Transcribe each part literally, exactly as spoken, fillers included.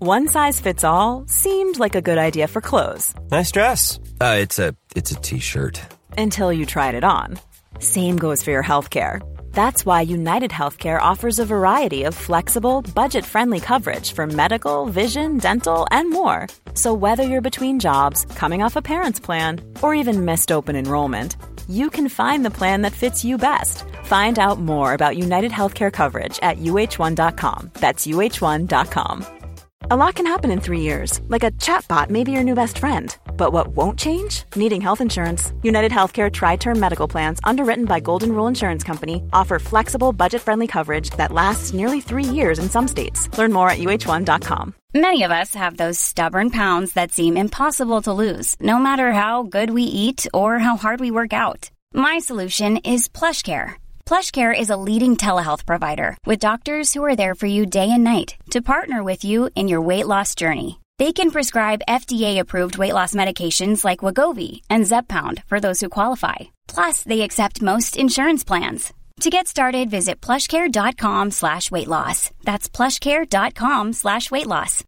One size fits all seemed like a good idea for clothes. Nice dress. Uh, it's a it's a t-shirt. Until you tried it on. Same goes for your healthcare. That's why United Healthcare offers a variety of flexible, budget-friendly coverage for medical, vision, dental, and more. So whether you're between jobs, coming off a parent's plan, or even missed open enrollment, you can find the plan that fits you best. Find out more about United Healthcare coverage at U H one dot com. That's U H one dot com. A lot can happen in three years, like a chatbot may be your new best friend. But what won't change? Needing health insurance. United Healthcare Tri-Term Medical Plans, underwritten by Golden Rule Insurance Company, offer flexible, budget-friendly coverage that lasts nearly three years in some states. Learn more at U H one dot com. Many of us have those stubborn pounds that seem impossible to lose, no matter how good we eat or how hard we work out. My solution is PlushCare. PlushCare is a leading telehealth provider with doctors who are there for you day and night to partner with you in your weight loss journey. They can prescribe F D A-approved weight loss medications like Wegovy and Zepbound for those who qualify. Plus, they accept most insurance plans. To get started, visit plushcare.com slash weight loss. That's plushcare.com slash weight loss.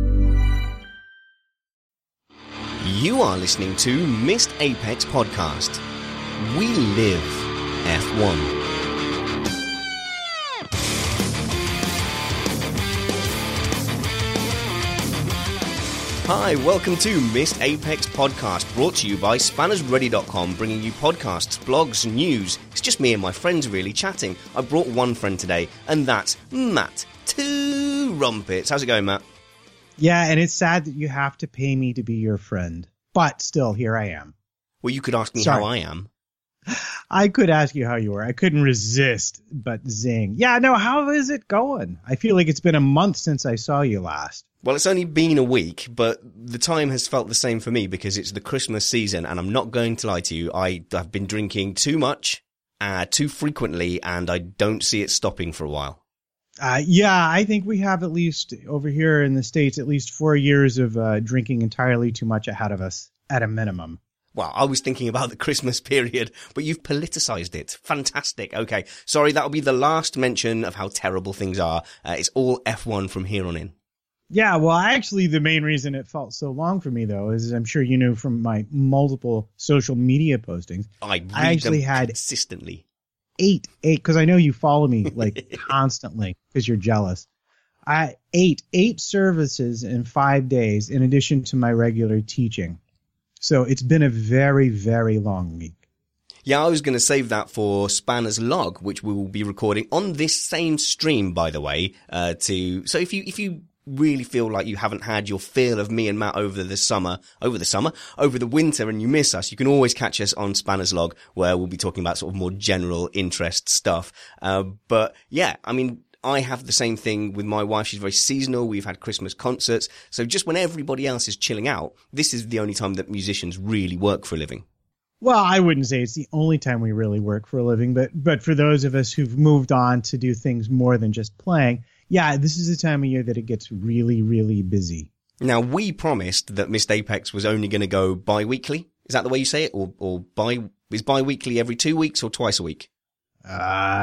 You are listening to Missed Apex Podcast. We live F one. Hi, welcome to Missed Apex Podcast, brought to you by spanners ready dot com, bringing you podcasts, blogs, news. It's just me and my friends really chatting. I brought one friend today, and that's Matt. Two rumpets. How's it going, Matt? Yeah, and it's sad that you have to pay me to be your friend, but still, here I am. Well, you could ask me Sorry. how I am. I could ask you how you were. I couldn't resist, but zing. Yeah, no, how is it going? I feel like it's been a month since I saw you last. Well, it's only been a week, but the time has felt the same for me because it's the Christmas season, and I'm not going to lie to you. I have been drinking too much, uh, too frequently, and I don't see it stopping for a while. Uh, yeah, I think we have at least over here in the States, at least four years of uh, drinking entirely too much ahead of us at a minimum. Well, I was thinking about the Christmas period, but you've politicized it. Fantastic. Okay. Sorry, that'll be the last mention of how terrible things are. Uh, it's all F one from here on in. Yeah, well, actually, the main reason it felt so long for me, though, is I'm sure you knew from my multiple social media postings. I, read I actually them had consistently. Eight, eight, because I know you follow me like constantly because you're jealous. I eight, eight services in five days in addition to my regular teaching. So it's been a very, very long week. Yeah, I was going to save that for Spanner's Log, which we will be recording on this same stream, by the way. Uh, to so if you if you really feel like you haven't had your fill of me and Matt over the summer, over the summer, over the winter, and you miss us, you can always catch us on Spanner's Log, where we'll be talking about sort of more general interest stuff. Uh, but yeah, I mean, I have the same thing with my wife. She's very seasonal. We've had Christmas concerts. So just when everybody else is chilling out, this is the only time that musicians really work for a living. Well, I wouldn't say it's the only time we really work for a living, but but for those of us who've moved on to do things more than just playing, yeah, this is the time of year that it gets really, really busy. Now, we promised that Missed Apex was only going to go bi-weekly. Is that the way you say it? Or, or bi, is bi-weekly every two weeks or twice a week? Uh,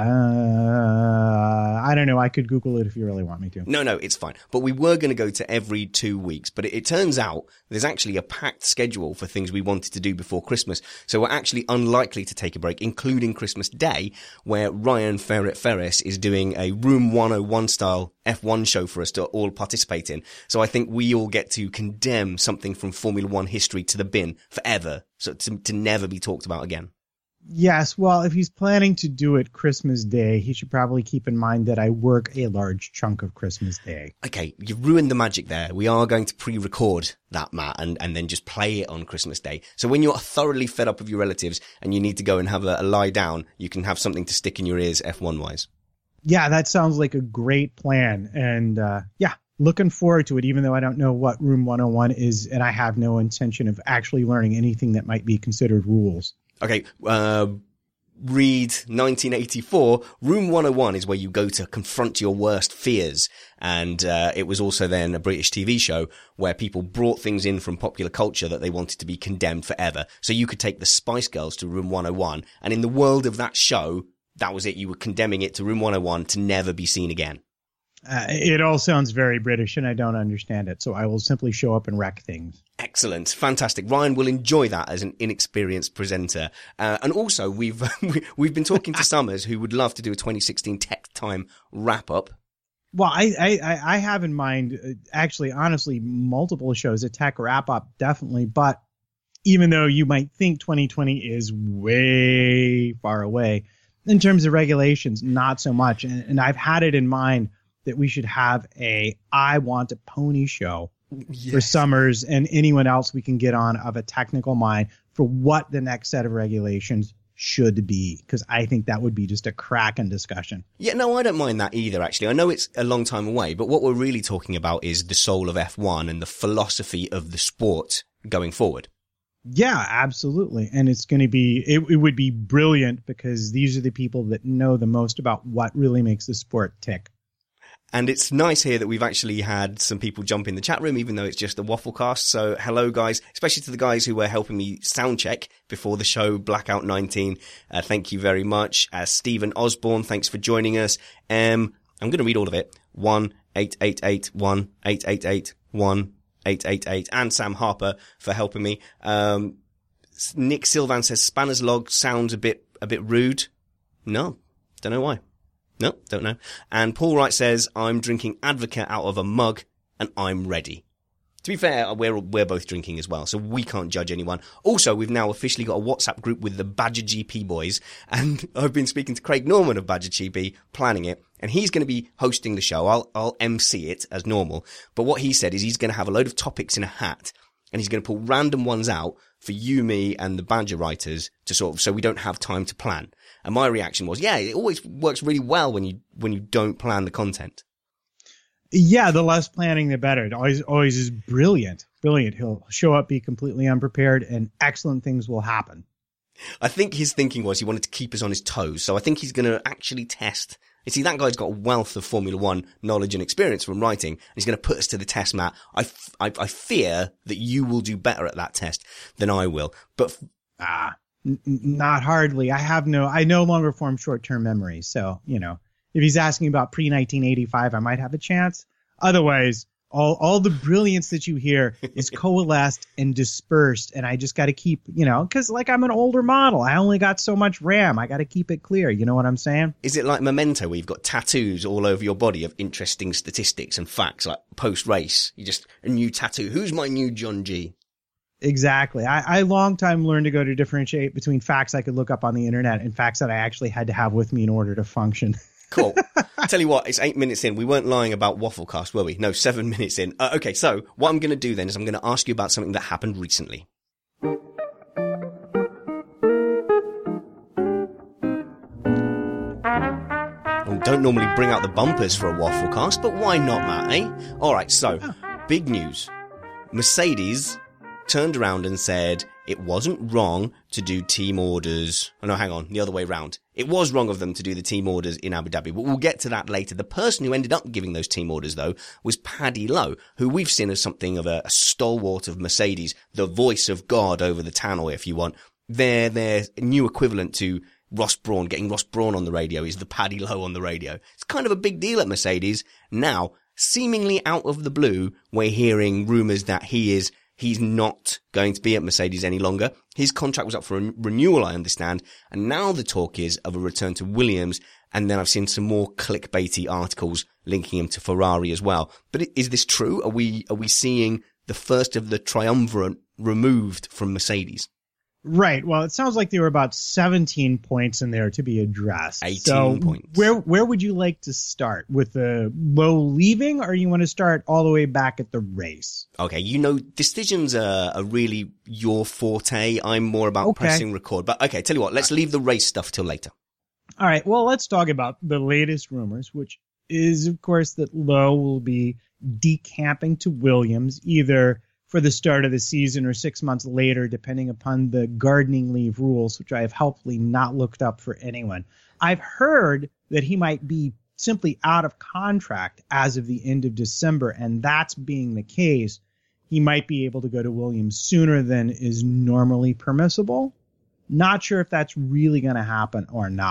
I don't know. I could Google it if you really want me to. No, no, it's fine. But we were going to go to every two weeks. But it, it turns out there's actually a packed schedule for things we wanted to do before Christmas. So we're actually unlikely to take a break, including Christmas Day, where Ryan Ferret Ferris is doing a Room one oh one style F one show for us to all participate in. So I think we all get to condemn something from Formula One history to the bin forever, so to, to never be talked about again. Yes, well, if he's planning to do it Christmas Day, he should probably keep in mind that I work a large chunk of Christmas Day. Okay, you've ruined the magic there. We are going to pre-record that, Matt, and, and then just play it on Christmas Day. So when you're thoroughly fed up of your relatives and you need to go and have a, a lie down, you can have something to stick in your ears F one-wise. Yeah, that sounds like a great plan. And uh, yeah, looking forward to it, even though I don't know what Room one oh one is, and I have no intention of actually learning anything that might be considered rules. Okay, uh, read nineteen eighty-four. Room one oh one is where you go to confront your worst fears. And uh, it was also then a British T V show where people brought things in from popular culture that they wanted to be condemned forever. So you could take the Spice Girls to Room one oh one, and in the world of that show, that was it. You were condemning it to Room one oh one to never be seen again. Uh, it all sounds very British, and I don't understand it, so I will simply show up and wreck things. Excellent. Fantastic. Ryan will enjoy that as an inexperienced presenter. Uh, and also, we've we've been talking to Summers, who would love to do a twenty sixteen Tech Time wrap-up. Well, I, I, I have in mind, uh, actually, honestly, multiple shows, a tech wrap-up, definitely, but even though you might think twenty twenty is way far away, in terms of regulations, not so much. And, and I've had it in mind that we should have a I Want a Pony show yes. for Summers and anyone else we can get on of a technical mind for what the next set of regulations should be, because I think that would be just a cracking discussion. Yeah, no, I don't mind that either, actually. I know it's a long time away, but what we're really talking about is the soul of F one and the philosophy of the sport going forward. Yeah, absolutely. And it's going to be, it, it would be brilliant because these are the people that know the most about what really makes the sport tick. And it's nice here that we've actually had some people jump in the chat room, even though it's just a Wafflecast. So hello, guys, especially to the guys who were helping me sound check before the show, Blackout nineteen. Uh, thank you very much. Uh, Stephen Osborne, thanks for joining us. Um, I'm going to read all of it. one eight eight eight one eight eight eight one eight eight eight. And Sam Harper for helping me. Um, Nick Sylvan says Spanner's log sounds a bit, a bit rude. No, don't know why. No, don't know. And Paul Wright says, I'm drinking Advocate out of a mug and I'm ready. To be fair, we're, we're both drinking as well, so we can't judge anyone. Also, we've now officially got a WhatsApp group with the Badger G P boys, and I've been speaking to Craig Norman of Badger G P, planning it, and he's going to be hosting the show. I'll, I'll M C it as normal. But what he said is he's going to have a load of topics in a hat, and he's going to pull random ones out for you, me, and the Badger writers to sort of, so we don't have time to plan. And my reaction was, yeah, it always works really well when you, when you don't plan the content. Yeah, the less planning, the better. It always, always is brilliant. Brilliant. He'll show up, be completely unprepared, and excellent things will happen. I think his thinking was he wanted to keep us on his toes. So I think he's going to actually test. You see, that guy's got a wealth of Formula One knowledge and experience from writing. And he's going to put us to the test, Matt. I, f- I, I fear that you will do better at that test than I will. But f- ah, n- not hardly. I have no, I no longer form short-term memories. So, you know, if he's asking about pre nineteen eighty-five, I might have a chance. Otherwise, all, all the brilliance that you hear is coalesced and dispersed. And I just got to keep, you know, because like I'm an older model. I only got so much RAM. I got to keep it clear. You know what I'm saying? Is it like Memento where you've got tattoos all over your body of interesting statistics and facts, like post-race? You just, a new tattoo. Who's my new John G? Exactly. I, I long time learned to go to differentiate between facts I could look up on the internet and facts that I actually had to have with me in order to function. Cool. Tell you what, it's eight minutes in. We weren't lying about Wafflecast, were we? No, seven minutes in. Uh, okay, so what I'm going to do then is I'm going to ask you about something that happened recently. We don't normally bring out the bumpers for a Wafflecast, but why not, Matt, eh? All right, so, big news. Mercedes turned around and said it wasn't wrong to do team orders. Oh, no, hang on, the other way round. It was wrong of them to do the team orders in Abu Dhabi, but we'll get to that later. The person who ended up giving those team orders, though, was Paddy Lowe, who we've seen as something of a, a stalwart of Mercedes, the voice of God over the tannoy, if you want. Their, their new equivalent to Ross Brawn, getting Ross Brawn on the radio, is the Paddy Lowe on the radio. It's kind of a big deal at Mercedes. Now, seemingly out of the blue, we're hearing rumours that he is He's not going to be at Mercedes any longer. His contract was up for a renewal, I understand. And now the talk is of a return to Williams. And then I've seen some more clickbaity articles linking him to Ferrari as well. But is this true? Are we, are we seeing the first of the triumvirate removed from Mercedes? Right. Well, it sounds like there were about seventeen points in there to be addressed. eighteen so points. Where where would you like to start? With the Lowe leaving, or you want to start all the way back at the race? Okay, you know, decisions are, are really your forte. I'm more about okay. pressing record. But okay, tell you what, let's leave the race stuff till later. All right. Well, let's talk about the latest rumors, which is, of course, that Lowe will be decamping to Williams, either for the start of the season or six months later, depending upon the gardening leave rules, which I have helpfully not looked up for anyone. I've heard that he might be simply out of contract as of the end of December, and that's being the case. He might be able to go to Williams sooner than is normally permissible. Not sure if that's really going to happen or not.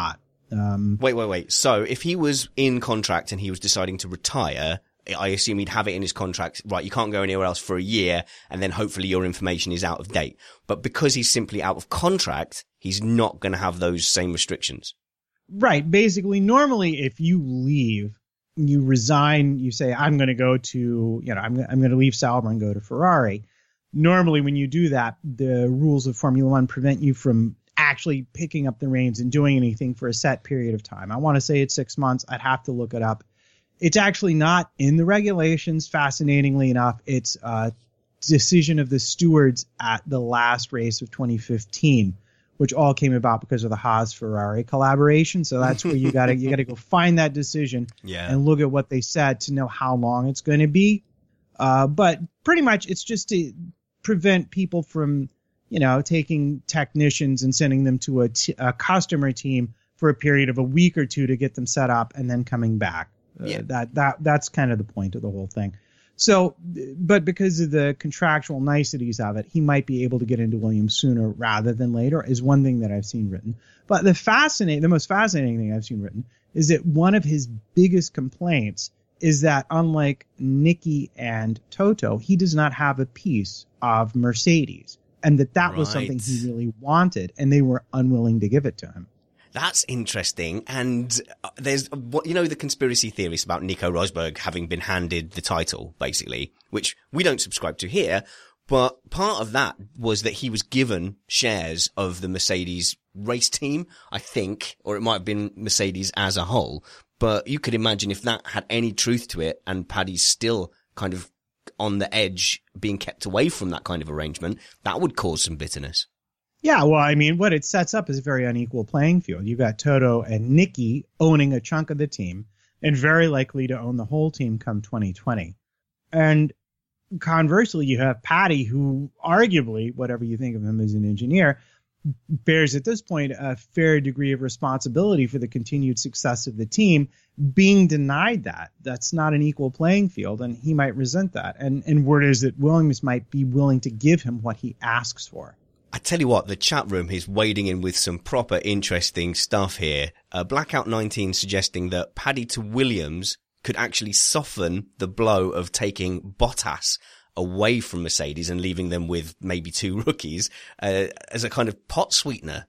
Um, wait, wait, wait. So if he was in contract and he was deciding to retire, I assume he'd have it in his contract, right, you can't go anywhere else for a year, and then hopefully your information is out of date. But because he's simply out of contract, he's not going to have those same restrictions. Right. Basically, normally if you leave, you resign, you say, I'm going to go to, you know, I'm, I'm going to leave Sauber and go to Ferrari. Normally when you do that, the rules of Formula One prevent you from actually picking up the reins and doing anything for a set period of time. I want to say it's six months. I'd have to look it up. It's actually not in the regulations, fascinatingly enough. It's a decision of the stewards at the last race of twenty fifteen, which all came about because of the Haas-Ferrari collaboration. So that's where you gotta you gotta go find that decision yeah. and look at what they said to know how long it's going to be. Uh, but pretty much it's just to prevent people from, you know, taking technicians and sending them to a, t- a customer team for a period of a week or two to get them set up and then coming back. Uh, yeah. That that that's kind of the point of the whole thing. So, but because of the contractual niceties of it, he might be able to get into Williams sooner rather than later, is one thing that I've seen written. But the fascinating, the most fascinating thing I've seen written is that one of his biggest complaints is that unlike Nicky and Toto, he does not have a piece of Mercedes, and that that was Right. something he really wanted, and they were unwilling to give it to him. That's interesting. And uh, there's what, you know, the conspiracy theories about Nico Rosberg having been handed the title, basically, which we don't subscribe to here. But part of that was that he was given shares of the Mercedes race team, I think, or it might have been Mercedes as a whole. But you could imagine if that had any truth to it and Paddy's still kind of on the edge, being kept away from that kind of arrangement, that would cause some bitterness. Yeah, well, I mean, what it sets up is a very unequal playing field. You've got Toto and Nicky owning a chunk of the team and very likely to own the whole team come twenty twenty. And conversely, you have Paddy, who arguably, whatever you think of him as an engineer, bears at this point a fair degree of responsibility for the continued success of the team, being denied that. That's not an equal playing field, and he might resent that. And, and word is that Williams might be willing to give him what he asks for. I tell you what, the chat room is wading in with some proper interesting stuff here. Uh, Blackout nineteen suggesting that Paddy to Williams could actually soften the blow of taking Bottas away from Mercedes and leaving them with maybe two rookies uh, as a kind of pot sweetener.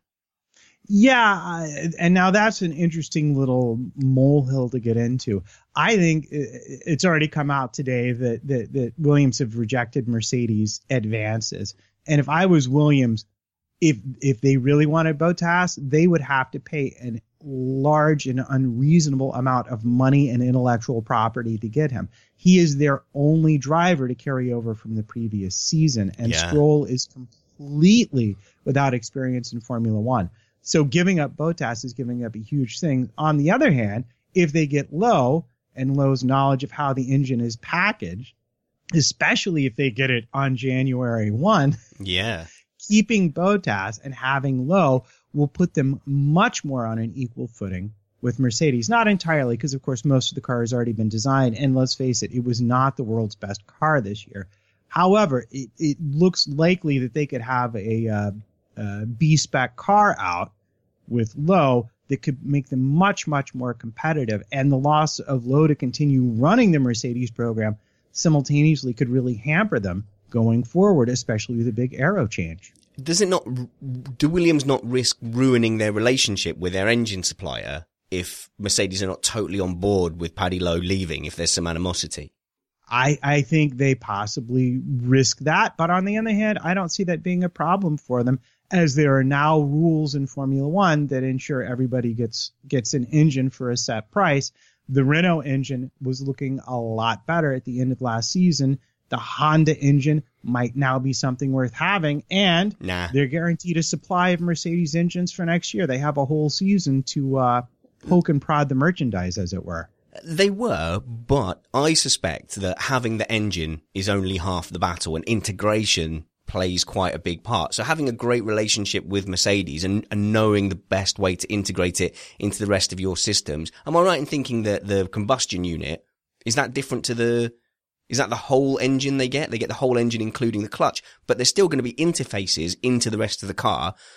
Yeah, uh, and now that's an interesting little molehill to get into. I think it's already come out today that, that, that Williams have rejected Mercedes advances. And if I was Williams, if if they really wanted Bottas, they would have to pay a large and unreasonable amount of money and intellectual property to get him. He is their only driver to carry over from the previous season, and yeah. Stroll is completely without experience in Formula One. So giving up Bottas is giving up a huge thing. On the other hand, if they get Lowe and Lowe's knowledge of how the engine is packaged, especially if they get it on January first, yeah, keeping Bottas and having Lowe will put them much more on an equal footing with Mercedes. Not entirely, because of course most of the car has already been designed, and let's face it, it was not the world's best car this year. However, it, it looks likely that they could have a, uh, a B-spec car out with Lowe that could make them much, much more competitive, and the loss of Lowe to continue running the Mercedes program simultaneously could really hamper them going forward, especially with a big aero change. Does it not, do Williams not risk ruining their relationship with their engine supplier if Mercedes are not totally on board with Paddy Lowe leaving, if there's some animosity? I, I think they possibly risk that, but on the other hand, I don't see that being a problem for them, as there are now rules in Formula One that ensure everybody gets gets an engine for a set price. The Renault engine was looking a lot better at the end of last season. The Honda engine might now be something worth having, and nah. they're guaranteed a supply of Mercedes engines for next year. They have a whole season to uh, poke and prod the merchandise, as it were. They were, but I suspect that having the engine is only half the battle, and integration plays quite a big part. So having a great relationship with Mercedes and, and knowing the best way to integrate it into the rest of your systems. Am I right in thinking that the combustion unit, is that different to the, is that the whole engine they get? They get the whole engine including the clutch, but there's still going to be interfaces into the rest of the car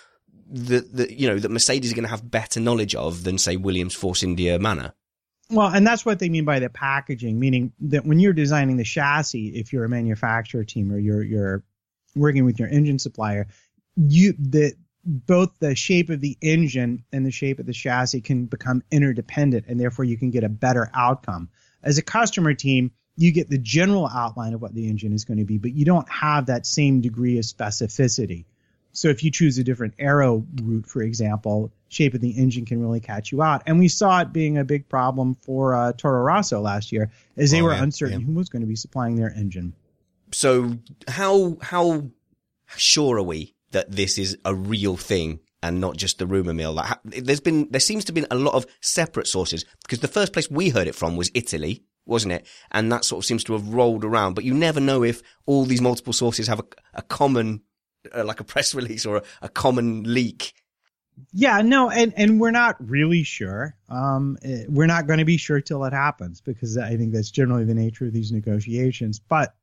that, that you know, that Mercedes are going to have better knowledge of than, say, Williams, Force India, Manor. Well, and that's what they mean by the packaging, meaning that when you're designing the chassis, if you're a manufacturer team or you're you're working with your engine supplier, you the both the shape of the engine and the shape of the chassis can become interdependent, and therefore you can get a better outcome. As a customer team, you get the general outline of what the engine is going to be, but you don't have that same degree of specificity. So if you choose a different aero route, for example, shape of the engine can really catch you out. And we saw it being a big problem for uh, Toro Rosso last year, as they oh, were yeah, uncertain yeah. who was going to be supplying their engine. So how how sure are we that this is a real thing and not just the rumor mill? Like, there's been there seems to have been a lot of separate sources, because the first place we heard it from was Italy, wasn't it? And that sort of seems to have rolled around. But you never know if all these multiple sources have a, a common, uh, like a press release or a, a common leak. Yeah, no, and, and we're not really sure. Um, we're not going to be sure till it happens, because I think that's generally the nature of these negotiations. But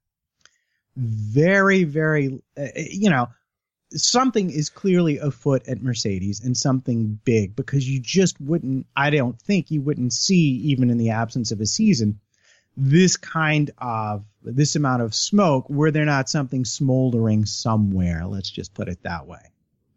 very, very, uh, you know, something is clearly afoot at Mercedes, and something big, because you just wouldn't, I don't think you wouldn't see, even in the absence of a season, this kind of, this amount of smoke were there not something smoldering somewhere. Let's just put it that way.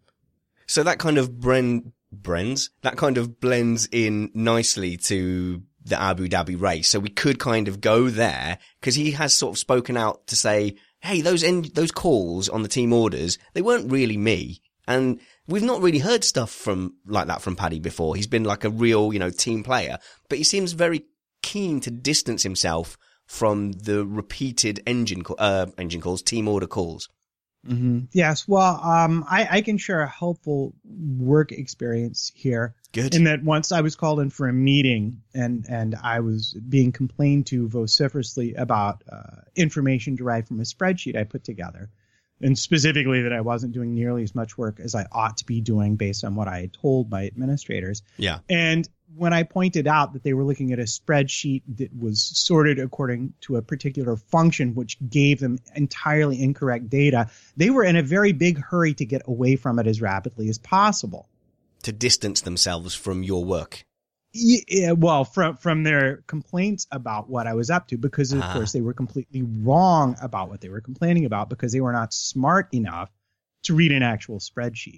So that kind of bren, brends, that kind of blends in nicely to the Abu Dhabi race. So we could kind of go there, because he has sort of spoken out to say, hey, those en- those calls on the team orders, they weren't really me. And we've not really heard stuff from like that from Paddy before. He's been like a real, you know, team player, but he seems very keen to distance himself from the repeated engine uh, engine calls, team order calls. Mm-hmm. Yes. Well, um, I, I can share a helpful work experience here. Good. In that once I was called in for a meeting, and, and I was being complained to vociferously about uh, information derived from a spreadsheet I put together. And specifically that I wasn't doing nearly as much work as I ought to be doing based on what I had told my administrators. Yeah. And when I pointed out that they were looking at a spreadsheet that was sorted according to a particular function, which gave them entirely incorrect data, they were in a very big hurry to get away from it as rapidly as possible. To distance themselves from your work. Yeah, well, from from their complaints about what I was up to, because of ah. course they were completely wrong about what they were complaining about, because they were not smart enough to read an actual spreadsheet.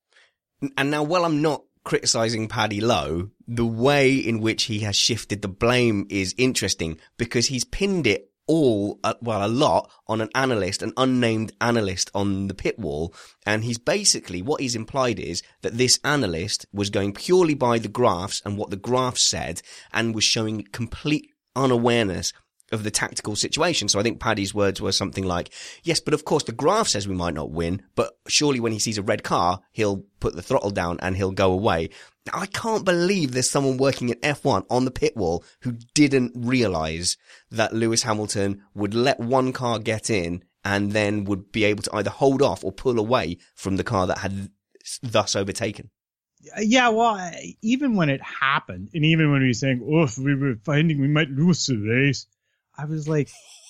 And now, while I'm not criticizing Paddy Lowe, the way in which he has shifted the blame is interesting, because he's pinned it all, uh, well, a lot on an analyst, an unnamed analyst on the pit wall. And he's basically, what he's implied is that this analyst was going purely by the graphs and what the graphs said, and was showing complete unawareness of the tactical situation. So I think Paddy's words were something like, yes, but of course the graph says we might not win, but surely when he sees a red car, he'll put the throttle down and he'll go away. Now, I can't believe there's someone working at F one on the pit wall who didn't realize that Lewis Hamilton would let one car get in and then would be able to either hold off or pull away from the car that had thus overtaken. Yeah, well, even when it happened, and even when we were saying, oh, if we were finding we might lose the race, I was like,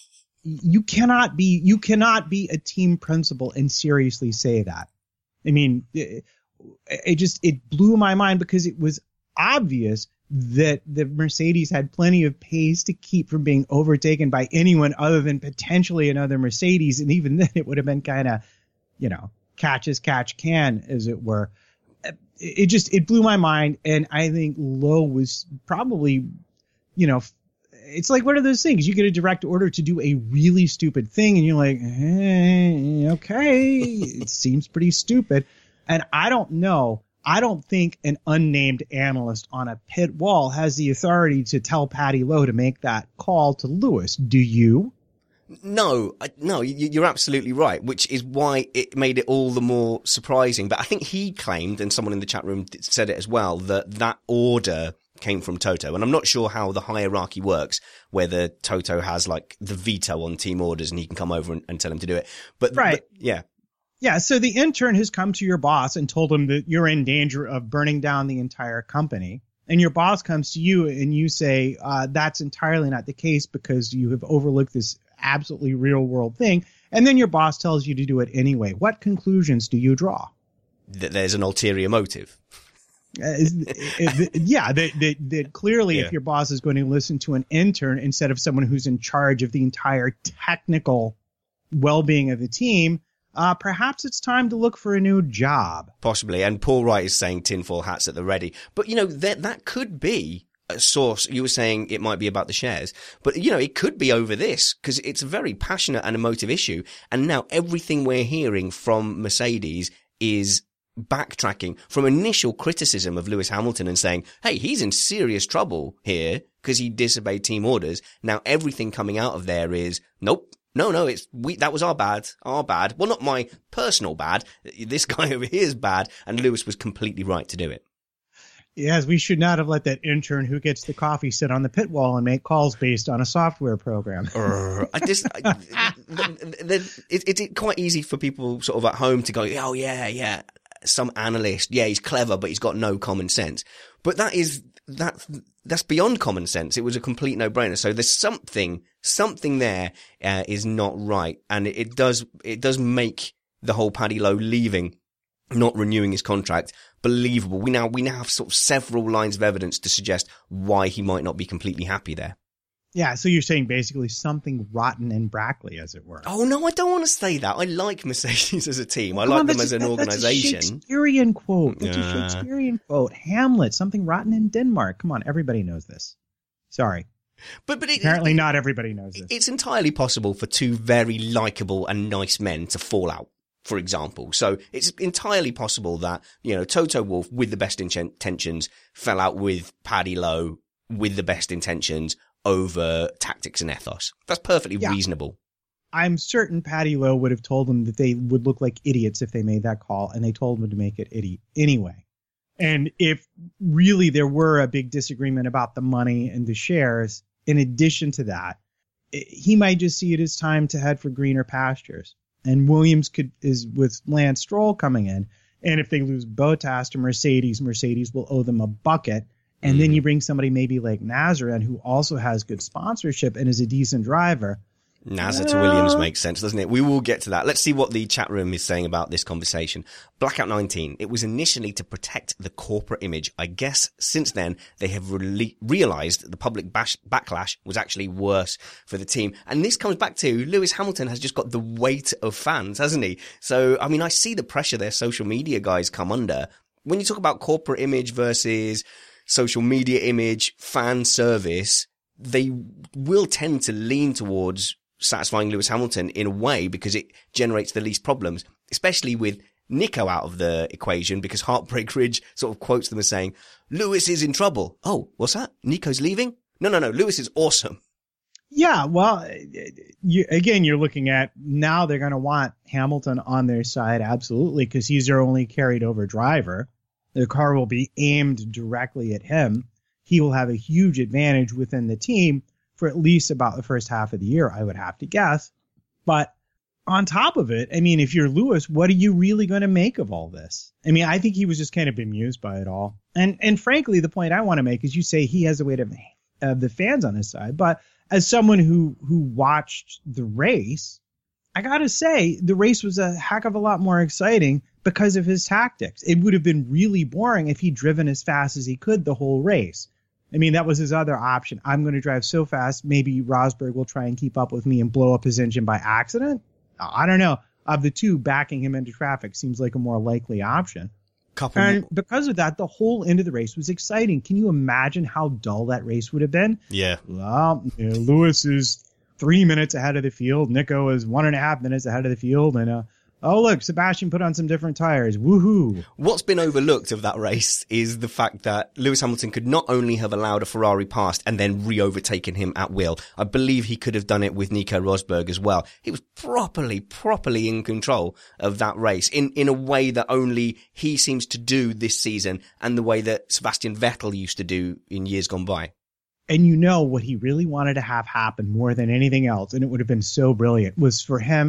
you cannot be, you cannot be a team principal and seriously say that. I mean, it, it just, it blew my mind, because it was obvious that the Mercedes had plenty of pace to keep from being overtaken by anyone other than potentially another Mercedes. And even then it would have been kind of, you know, catch as catch can, as it were. It just, it blew my mind. And I think Lowe was probably, you know, it's like one of those things. You get a direct order to do a really stupid thing, and you're like, hey, okay, it seems pretty stupid. And I don't know. I don't think an unnamed analyst on a pit wall has the authority to tell Paddy Lowe to make that call to Lewis. Do you? No, no, you're absolutely right, which is why it made it all the more surprising. But I think he claimed, and someone in the chat room said it as well, that that order came from Toto. And I'm not sure how the hierarchy works, whether Toto has like the veto on team orders and he can come over and, and tell him to do it. But, right. but yeah. Yeah. So the intern has come to your boss and told him that you're in danger of burning down the entire company. And your boss comes to you and you say, uh, that's entirely not the case, because you have overlooked this absolutely real world thing. And then your boss tells you to do it anyway. What conclusions do you draw? that there's an ulterior motive. Uh, it, it, yeah, that, that, that clearly yeah. if your boss is going to listen to an intern instead of someone who's in charge of the entire technical well-being of the team, uh, perhaps it's time to look for a new job. Possibly. And Paul Wright is saying tinfoil hats at the ready. But, you know, that that could be a source. You were saying it might be about the shares. But, you know, it could be over this because it's a very passionate and emotive issue. And now everything we're hearing from Mercedes is backtracking from initial criticism of Lewis Hamilton and saying, hey, he's in serious trouble here because he disobeyed team orders. Now everything coming out of there is, nope, no, no, it's we, that was our bad, our bad. Well, not my personal bad. This guy over here is bad. And Lewis was completely right to do it. Yes, we should not have let that intern who gets the coffee sit on the pit wall and make calls based on a software program. uh, I just, I, the, the, the, it, it's quite easy for people sort of at home to go, oh yeah, yeah. Some analyst, yeah, he's clever, but he's got no common sense. But that is, that, that's beyond common sense. It was a complete no-brainer. So there's something, something there, uh, is not right. And it, it does, it does make the whole Paddy Lowe leaving, not renewing his contract, believable. We now, we now have sort of several lines of evidence to suggest why he might not be completely happy there. Yeah, so you're saying basically something rotten in Brackley, as it were. Oh, no, I don't want to say that. I like Mercedes as a team. I like them as an organization. That's a Shakespearean quote. That's uh, a Shakespearean quote. Hamlet, something rotten in Denmark. Come on, everybody knows this. Sorry. But, but it, Apparently it, not everybody knows this. It's entirely possible for two very likable and nice men to fall out, for example. So it's entirely possible that, you know, Toto Wolff, with the best intentions, fell out with Paddy Lowe with the best intentions over tactics and ethos. That's perfectly yeah. reasonable. I'm certain Paddy Lowe would have told them that they would look like idiots if they made that call, and they told him to make it idiot anyway. And if really there were a big disagreement about the money and the shares, in addition to that, he might just see it as time to head for greener pastures. And Williams could is with Lance Stroll coming in, and if they lose Bottas to Mercedes, Mercedes will owe them a bucket. And mm. then you bring somebody maybe like Nazar in who also has good sponsorship and is a decent driver. Nazar to Williams makes sense, doesn't it? We will get to that. Let's see what the chat room is saying about this conversation. Blackout nineteen. It was initially to protect the corporate image. I guess since then they have re- realized that the public bash- backlash was actually worse for the team. And this comes back to Lewis Hamilton has just got the weight of fans, hasn't he? So, I mean, I see the pressure their social media guys come under. When you talk about corporate image versus social media image, fan service, they will tend to lean towards satisfying Lewis Hamilton in a way because it generates the least problems, especially with Nico out of the equation, because Heartbreak Ridge sort of quotes them as saying, Lewis is in trouble. Oh, what's that? Nico's leaving? No, no, no. Lewis is awesome. Yeah, well, you, again, you're looking at now they're going to want Hamilton on their side, absolutely, because he's their only carried over driver. The car will be aimed directly at him. He will have a huge advantage within the team for at least about the first half of the year, I would have to guess. But on top of it, I mean, if you're Lewis, what are you really going to make of all this? I mean, I think he was just kind of bemused by it all. And and frankly, the point I want to make is you say he has the weight of, of the fans on his side. But as someone who who watched the race, I got to say the race was a heck of a lot more exciting because of his tactics. It would have been really boring if he'd driven as fast as he could the whole race. I mean, that was his other option. I'm going to drive so fast, maybe Rosberg will try and keep up with me and blow up his engine by accident. I don't know. Of the two, backing him into traffic seems like a more likely option. Couple and because of that, the whole end of the race was exciting. Can you imagine how dull that race would have been? Yeah. Well, you know, Lewis is three minutes ahead of the field. Nico is one and a half minutes ahead of the field. And, uh, oh, look, Sebastian put on some different tires. Woohoo. What's been overlooked of that race is the fact that Lewis Hamilton could not only have allowed a Ferrari past and then re-overtaken him at will. I believe he could have done it with Nico Rosberg as well. He was properly, properly in control of that race in, in a way that only he seems to do this season and the way that Sebastian Vettel used to do in years gone by. And you know what he really wanted to have happen more than anything else, and it would have been so brilliant, was for him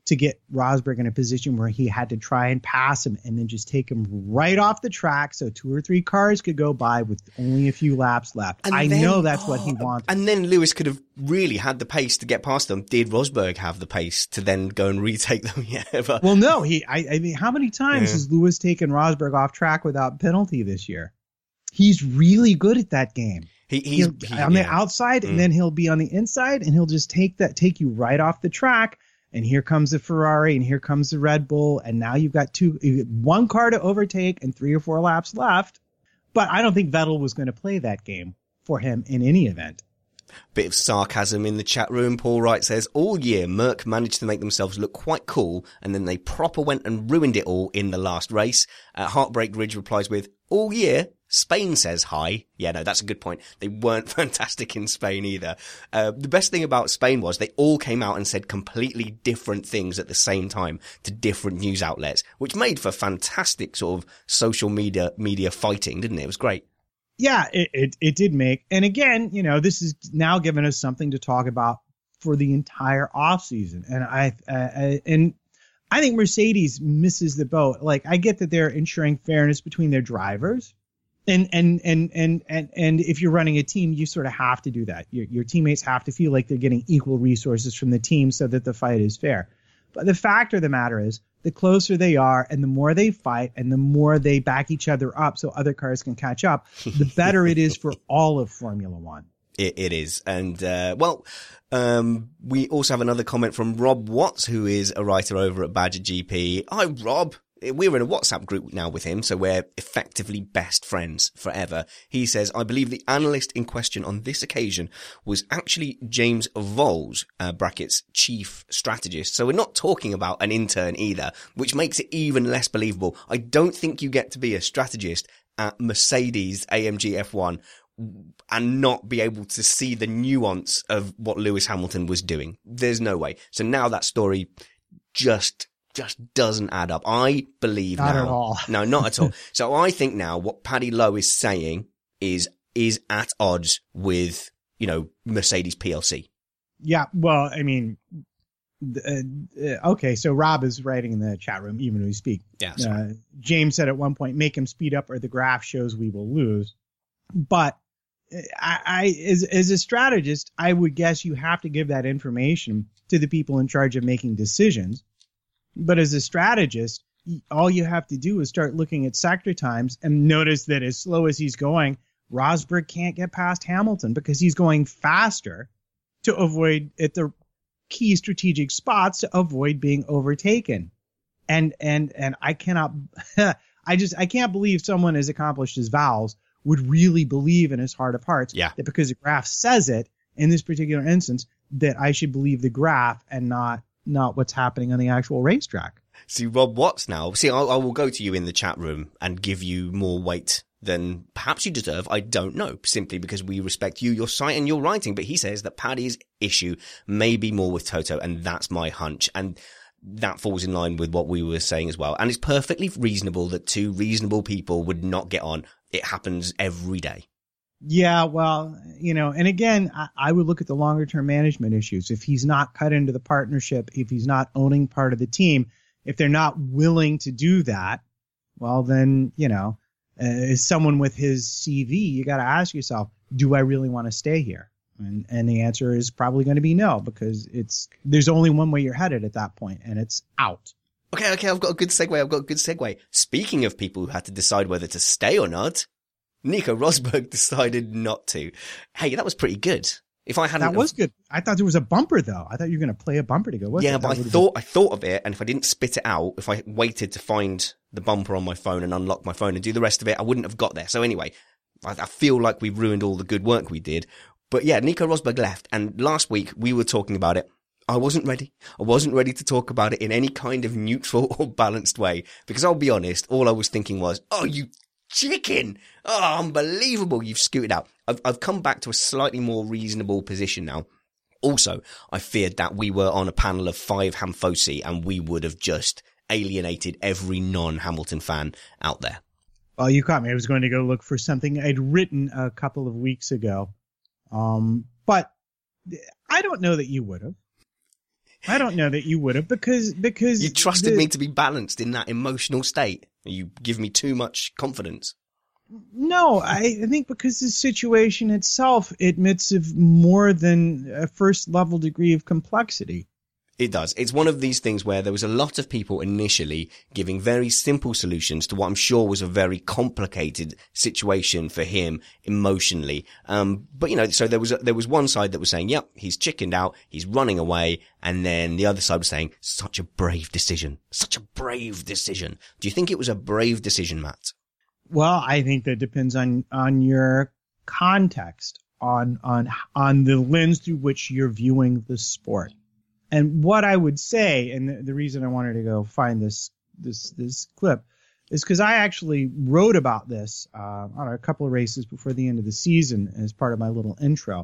to get Rosberg in a position where he had to try and pass him and then just take him right off the track so two or three cars could go by with only a few laps left. And I then, know that's oh, what he wanted. And then Lewis could have really had the pace to get past them. Did Rosberg have the pace to then go and retake them? Yeah. But, well, no, he. I, I mean, how many times yeah. has Lewis taken Rosberg off track without penalty this year? He's really good at that game. He, he's he, he, on yeah. the outside, Mm. and then he'll be on the inside, and he'll just take that, take you right off the track. And here comes the Ferrari, and here comes the Red Bull, and now you've got two, you've got one car to overtake, and three or four laps left. But I don't think Vettel was going to play that game for him in any event. Bit of sarcasm in the chat room. Paul Wright says, all year Merck managed to make themselves look quite cool, and then they proper went and ruined it all in the last race. Uh, Heartbreak Ridge replies with, all year Spain says hi. Yeah, no, that's a good point. They weren't fantastic in Spain either. Uh, the best thing about Spain was they all came out and said completely different things at the same time to different news outlets, which made for fantastic sort of social media media fighting, didn't it? It was great. Yeah, it, it, it did make. And again, you know, this is now giving us something to talk about for the entire off season. And I, uh, I and I think Mercedes misses the boat. Like, I get that they're ensuring fairness between their drivers. And, and, and, and, and, and if you're running a team, you sort of have to do that. Your, your teammates have to feel like they're getting equal resources from the team so that the fight is fair. But the fact of the matter is, the closer they are and the more they fight and the more they back each other up so other cars can catch up, the better it is for all of Formula One. It, it is. And, uh, well, um, we also have another comment from Rob Watts, who is a writer over at Badger G P. Hi, Rob. We're in a WhatsApp group now with him, so we're effectively best friends forever. He says, I believe the analyst in question on this occasion was actually James Voles, uh, brackets, chief strategist. So we're not talking about an intern either, which makes it even less believable. I don't think you get to be a strategist at Mercedes A M G F one and not be able to see the nuance of what Lewis Hamilton was doing. There's no way. So now that story just... just doesn't add up. I believe not now. Not at all. No, not at all. So I think now what Paddy Lowe is saying is, is at odds with, you know, Mercedes P L C. Yeah. Well, I mean, uh, okay. So Rob is writing in the chat room, even as we speak. Yeah. Uh, James said at one point, make him speed up or the graph shows we will lose. But I, I as, as a strategist, I would guess you have to give that information to the people in charge of making decisions. But as a strategist, all you have to do is start looking at sector times and notice that as slow as he's going, Rosberg can't get past Hamilton because he's going faster to avoid at the key strategic spots to avoid being overtaken. And and and I cannot, I just I can't believe someone as accomplished as Vowles would really believe in his heart of hearts yeah. that because the graph says it in this particular instance that I should believe the graph and not. not what's happening on the actual racetrack. See, Rob Watts now, see, I, I will go to you in the chat room and give you more weight than perhaps you deserve. I don't know, simply because we respect you, your site and your writing. But he says that Paddy's issue may be more with Toto, and that's my hunch. And that falls in line with what we were saying as well. And it's perfectly reasonable that two reasonable people would not get on. It happens every day. Yeah, well, you know, and again, I, I would look at the longer term management issues. If he's not cut into the partnership, if he's not owning part of the team, if they're not willing to do that, well, then, you know, uh, as someone with his C V, you got to ask yourself, do I really want to stay here? And and the answer is probably going to be no, because it's there's only one way you're headed at that point, and it's out. Okay, okay, I've got a good segue. I've got a good segue. Speaking of people who had to decide whether to stay or not, Nico Rosberg decided not to. Hey, that was pretty good. If I hadn't, that was good. I thought there was a bumper though. I thought you were going to play a bumper to go with yeah, it. but I been... thought I thought of it, and if I didn't spit it out, if I waited to find the bumper on my phone and unlock my phone and do the rest of it, I wouldn't have got there. So anyway, I, I feel like we ruined all the good work we did. But yeah, Nico Rosberg left, and last week we were talking about it. I wasn't ready. I wasn't ready to talk about it in any kind of neutral or balanced way, because I'll be honest, all I was thinking was, oh, you chicken. Oh, unbelievable. You've scooted out. I've, I've come back to a slightly more reasonable position now. Also, I feared that we were on a panel of five Hamfosi and we would have just alienated every non-Hamilton fan out there. Well, you caught me. I was going to go look for something I'd written a couple of weeks ago. Um, but I don't know that you would have. I don't know that you would have because because You trusted the, me to be balanced in that emotional state. You give me too much confidence. No, I, I think because the situation itself admits of more than a first level degree of complexity. It does. It's one of these things where there was a lot of people initially giving very simple solutions to what I'm sure was a very complicated situation for him emotionally. Um, but you know, so there was, a, there was one side that was saying, yep, he's chickened out, he's running away. And then the other side was saying, such a brave decision, such a brave decision. Do you think it was a brave decision, Matt? Well, I think that depends on, on your context, on, on, on the lens through which you're viewing the sport. And what I would say, and the, the reason I wanted to go find this this this clip, is because I actually wrote about this uh, on a couple of races before the end of the season as part of my little intro.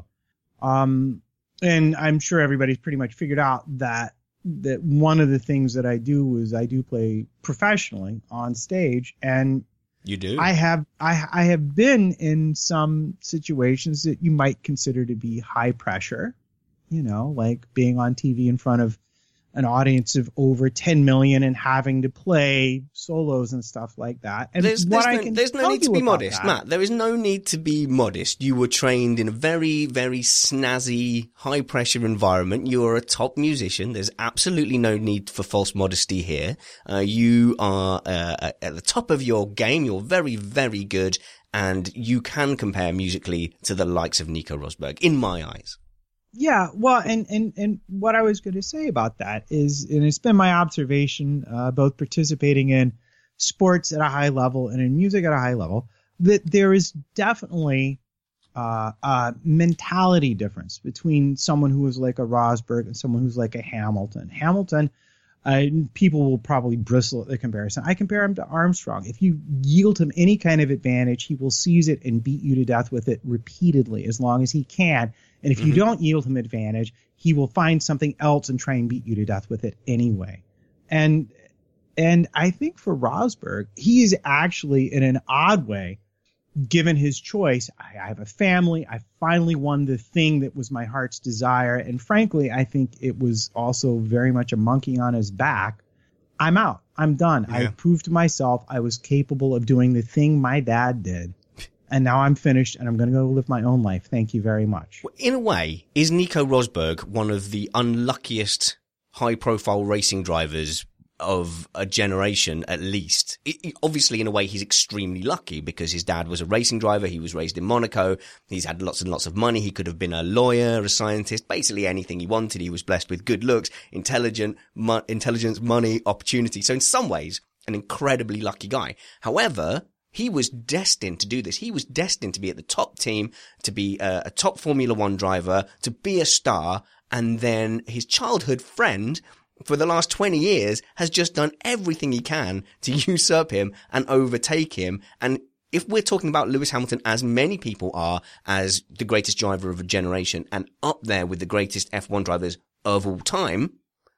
Um, and I'm sure everybody's pretty much figured out that that one of the things that I do is I do play professionally on stage, and you do. I have I I have been in some situations that you might consider to be high pressure. You know, like being on T V in front of an audience of over ten million and having to play solos and stuff like that. And there's, what there's I can no, there's no tell need to you be about modest, that, Matt. There is no need to be modest. You were trained in a very, very snazzy, high-pressure environment. You are a top musician. There's absolutely no need for false modesty here. Uh, you are uh, at the top of your game. You're very, very good, and you can compare musically to the likes of Nico Rosberg, in my eyes. Yeah, well, and, and, and what I was going to say about that is, and it's been my observation, uh, both participating in sports at a high level and in music at a high level, that there is definitely uh, a mentality difference between someone who is like a Rosberg and someone who's like a Hamilton. Hamilton, uh, people will probably bristle at the comparison. I compare him to Armstrong. If you yield him any kind of advantage, he will seize it and beat you to death with it repeatedly as long as he can. And if you mm-hmm. don't yield him advantage, he will find something else and try and beat you to death with it anyway. And and I think for Rosberg, he is actually, in an odd way, given his choice, I, I have a family, I finally won the thing that was my heart's desire. And frankly, I think it was also very much a monkey on his back. I'm out. I'm done. Yeah. I proved to myself I was capable of doing the thing my dad did. And now I'm finished, and I'm going to go live my own life. Thank you very much. In a way, is Nico Rosberg one of the unluckiest high-profile racing drivers of a generation, at least? It, it, obviously, in a way, he's extremely lucky because his dad was a racing driver. He was raised in Monaco. He's had lots and lots of money. He could have been a lawyer, a scientist, basically anything he wanted. He was blessed with good looks, intelligent, mo- intelligence, money, opportunity. So in some ways, an incredibly lucky guy. However, he was destined to do this. He was destined to be at the top team, to be a, a top Formula One driver, to be a star. And then his childhood friend, for the last twenty years, has just done everything he can to usurp him and overtake him. And if we're talking about Lewis Hamilton, as many people are, as the greatest driver of a generation and up there with the greatest F one drivers of all time,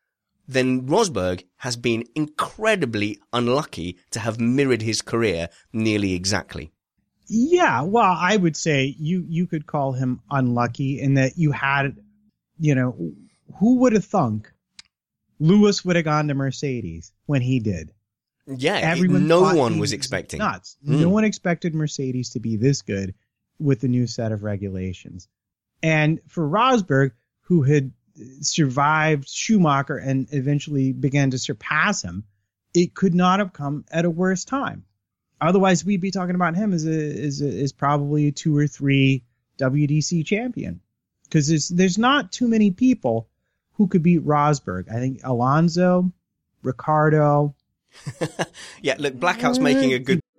then Rosberg has been incredibly unlucky to have mirrored his career nearly exactly. Yeah, well, I would say you, you could call him unlucky in that you had, you know, who would have thunk Lewis would have gone to Mercedes when he did? Yeah, Everyone no one was expecting. Nuts. Mm. No one expected Mercedes to be this good with the new set of regulations. And for Rosberg, who had survived Schumacher and eventually began to surpass him, it could not have come at a worse time. Otherwise, we'd be talking about him as a, as a, as probably a two or three W D C champion, because there's there's not too many people who could beat Rosberg. I think Alonso, Ricciardo. Yeah, look, Blackout's making a good.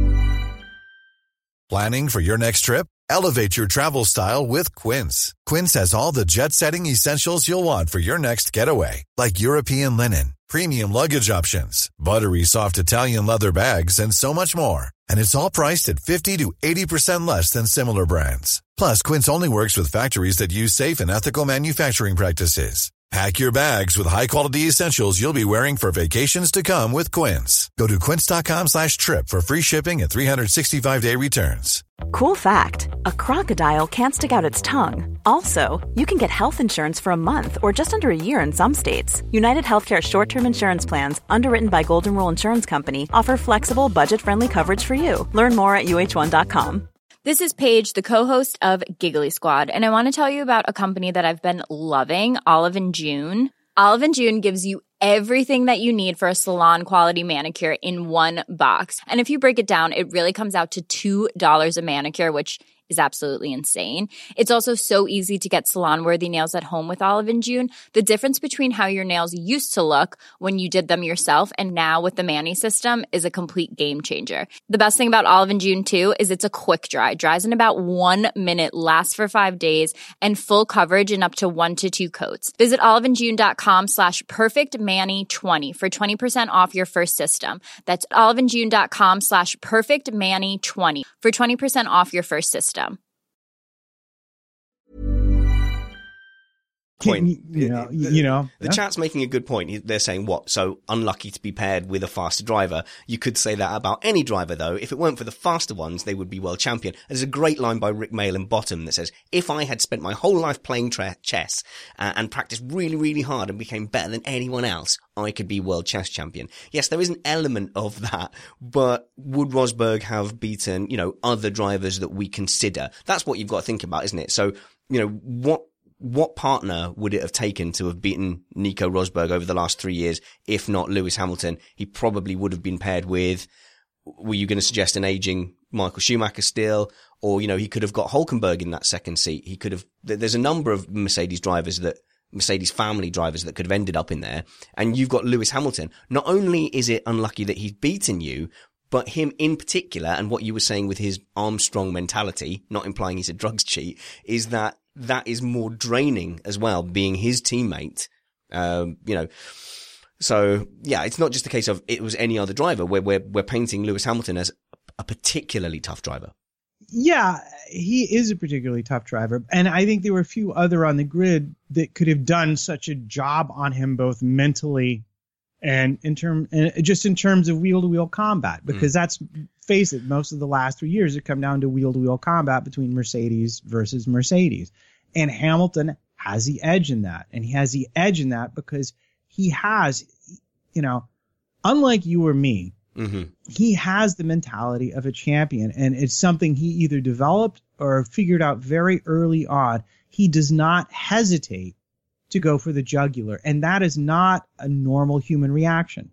Planning for your next trip? Elevate your travel style with Quince. Quince has all the jet-setting essentials you'll want for your next getaway, like European linen, premium luggage options, buttery soft Italian leather bags, and so much more. And it's all priced at fifty to eighty percent less than similar brands. Plus, Quince only works with factories that use safe and ethical manufacturing practices. Pack your bags with high-quality essentials you'll be wearing for vacations to come with Quince. Go to quince.com slash trip for free shipping and three sixty-five day returns. Cool fact, a crocodile can't stick out its tongue. Also, you can get health insurance for a month or just under a year in some states. United Healthcare short-term insurance plans, underwritten by Golden Rule Insurance Company, offer flexible, budget-friendly coverage for you. Learn more at U H one dot com. This is Paige, the co-host of Giggly Squad, and I want to tell you about a company that I've been loving, Olive and June. Olive and June gives you everything that you need for a salon-quality manicure in one box. And if you break it down, it really comes out to two dollars a manicure, which is absolutely insane. It's also so easy to get salon-worthy nails at home with Olive and June. The difference between how your nails used to look when you did them yourself and now with the Mani system is a complete game changer. The best thing about Olive and June, too, is it's a quick dry. Dries in about one minute, lasts for five days, and full coverage in up to one to two coats. Visit oliveandjune.com slash perfectmani20 for twenty percent off your first system. That's oliveandjune.com slash perfectmani20 for twenty percent off your first system. Point. You know, the, you know, the yeah. chat's making a good point. They're saying what? So unlucky to be paired with a faster driver. You could say that about any driver, though. If it weren't for the faster ones, they would be world champion. There's a great line by Rick Mail in Bottom that says, "If I had spent my whole life playing tra- chess uh, and practiced really, really hard and became better than anyone else, I could be world chess champion." Yes, there is an element of that, but would Rosberg have beaten, you know, other drivers that we consider? That's what you've got to think about, isn't it? So, you know, what What partner would it have taken to have beaten Nico Rosberg over the last three years, if not Lewis Hamilton? He probably would have been paired with, were you going to suggest an aging Michael Schumacher still? Or, you know, he could have got Hülkenberg in that second seat. He could have, there's a number of Mercedes drivers that, Mercedes family drivers that could have ended up in there. And you've got Lewis Hamilton. Not only is it unlucky that he's beaten you, but him in particular, and what you were saying with his Armstrong mentality, not implying he's a drugs cheat, is that that is more draining as well, being his teammate. Um, you know, so yeah, it's not just a case of it was any other driver. We're, we're, we're painting Lewis Hamilton as a particularly tough driver. Yeah, he is a particularly tough driver. And I think there were a few other on the grid that could have done such a job on him, both mentally and in term, and just in terms of wheel to wheel combat, because mm. that's, face it, most of the last three years have come down to wheel to wheel combat between Mercedes versus Mercedes. And Hamilton has the edge in that. And he has the edge in that because he has, you know, unlike you or me, mm-hmm. he has the mentality of a champion. And it's something he either developed or figured out very early on. He does not hesitate to go for the jugular. And that is not a normal human reaction.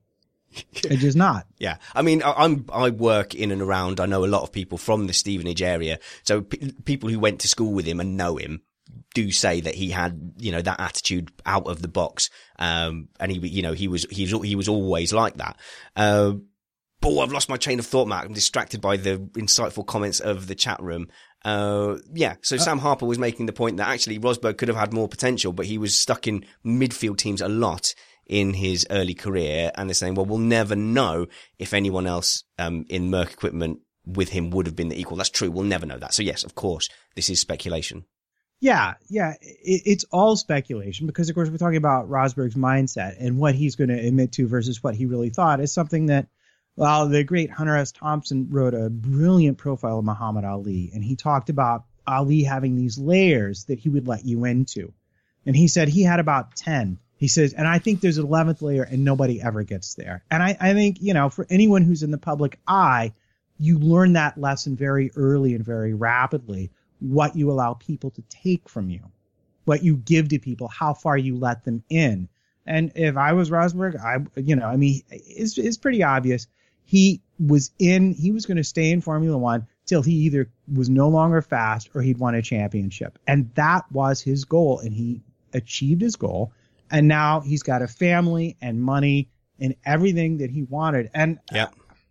It is not. Yeah. I mean, I'm, I work in and around, I know a lot of people from the Stevenage area. So p- people who went to school with him and know him do say that he had, you know, that attitude out of the box. Um, and he, you know, he was, he was, he was always like that. Uh, but I've lost my train of thought, Matt. I'm distracted by the insightful comments of the chat room. Uh, yeah. So Sam Harper was making the point that actually Rosberg could have had more potential, but he was stuck in midfield teams a lot in his early career. And they're saying, well, we'll never know if anyone else, um, in Merc equipment with him would have been the equal. That's true. We'll never know that. So yes, of course, this is speculation. Yeah, yeah, it, it's all speculation because, of course, we're talking about Rosberg's mindset and what he's going to admit to versus what he really thought is something that, well, the great Hunter S. Thompson wrote a brilliant profile of Muhammad Ali, and he talked about Ali having these layers that he would let you into. And he said he had about ten. He says, and I think there's an eleventh layer and nobody ever gets there. And I, I think, you know, for anyone who's in the public eye, you learn that lesson very early and very rapidly. What you allow people to take from you, what you give to people, how far you let them in. And if I was Rosberg, I, you know, I mean, it's, it's pretty obvious. He was in, he was going to stay in Formula One till he either was no longer fast or he'd won a championship. And that was his goal. And he achieved his goal. And now he's got a family and money and everything that he wanted. And yeah,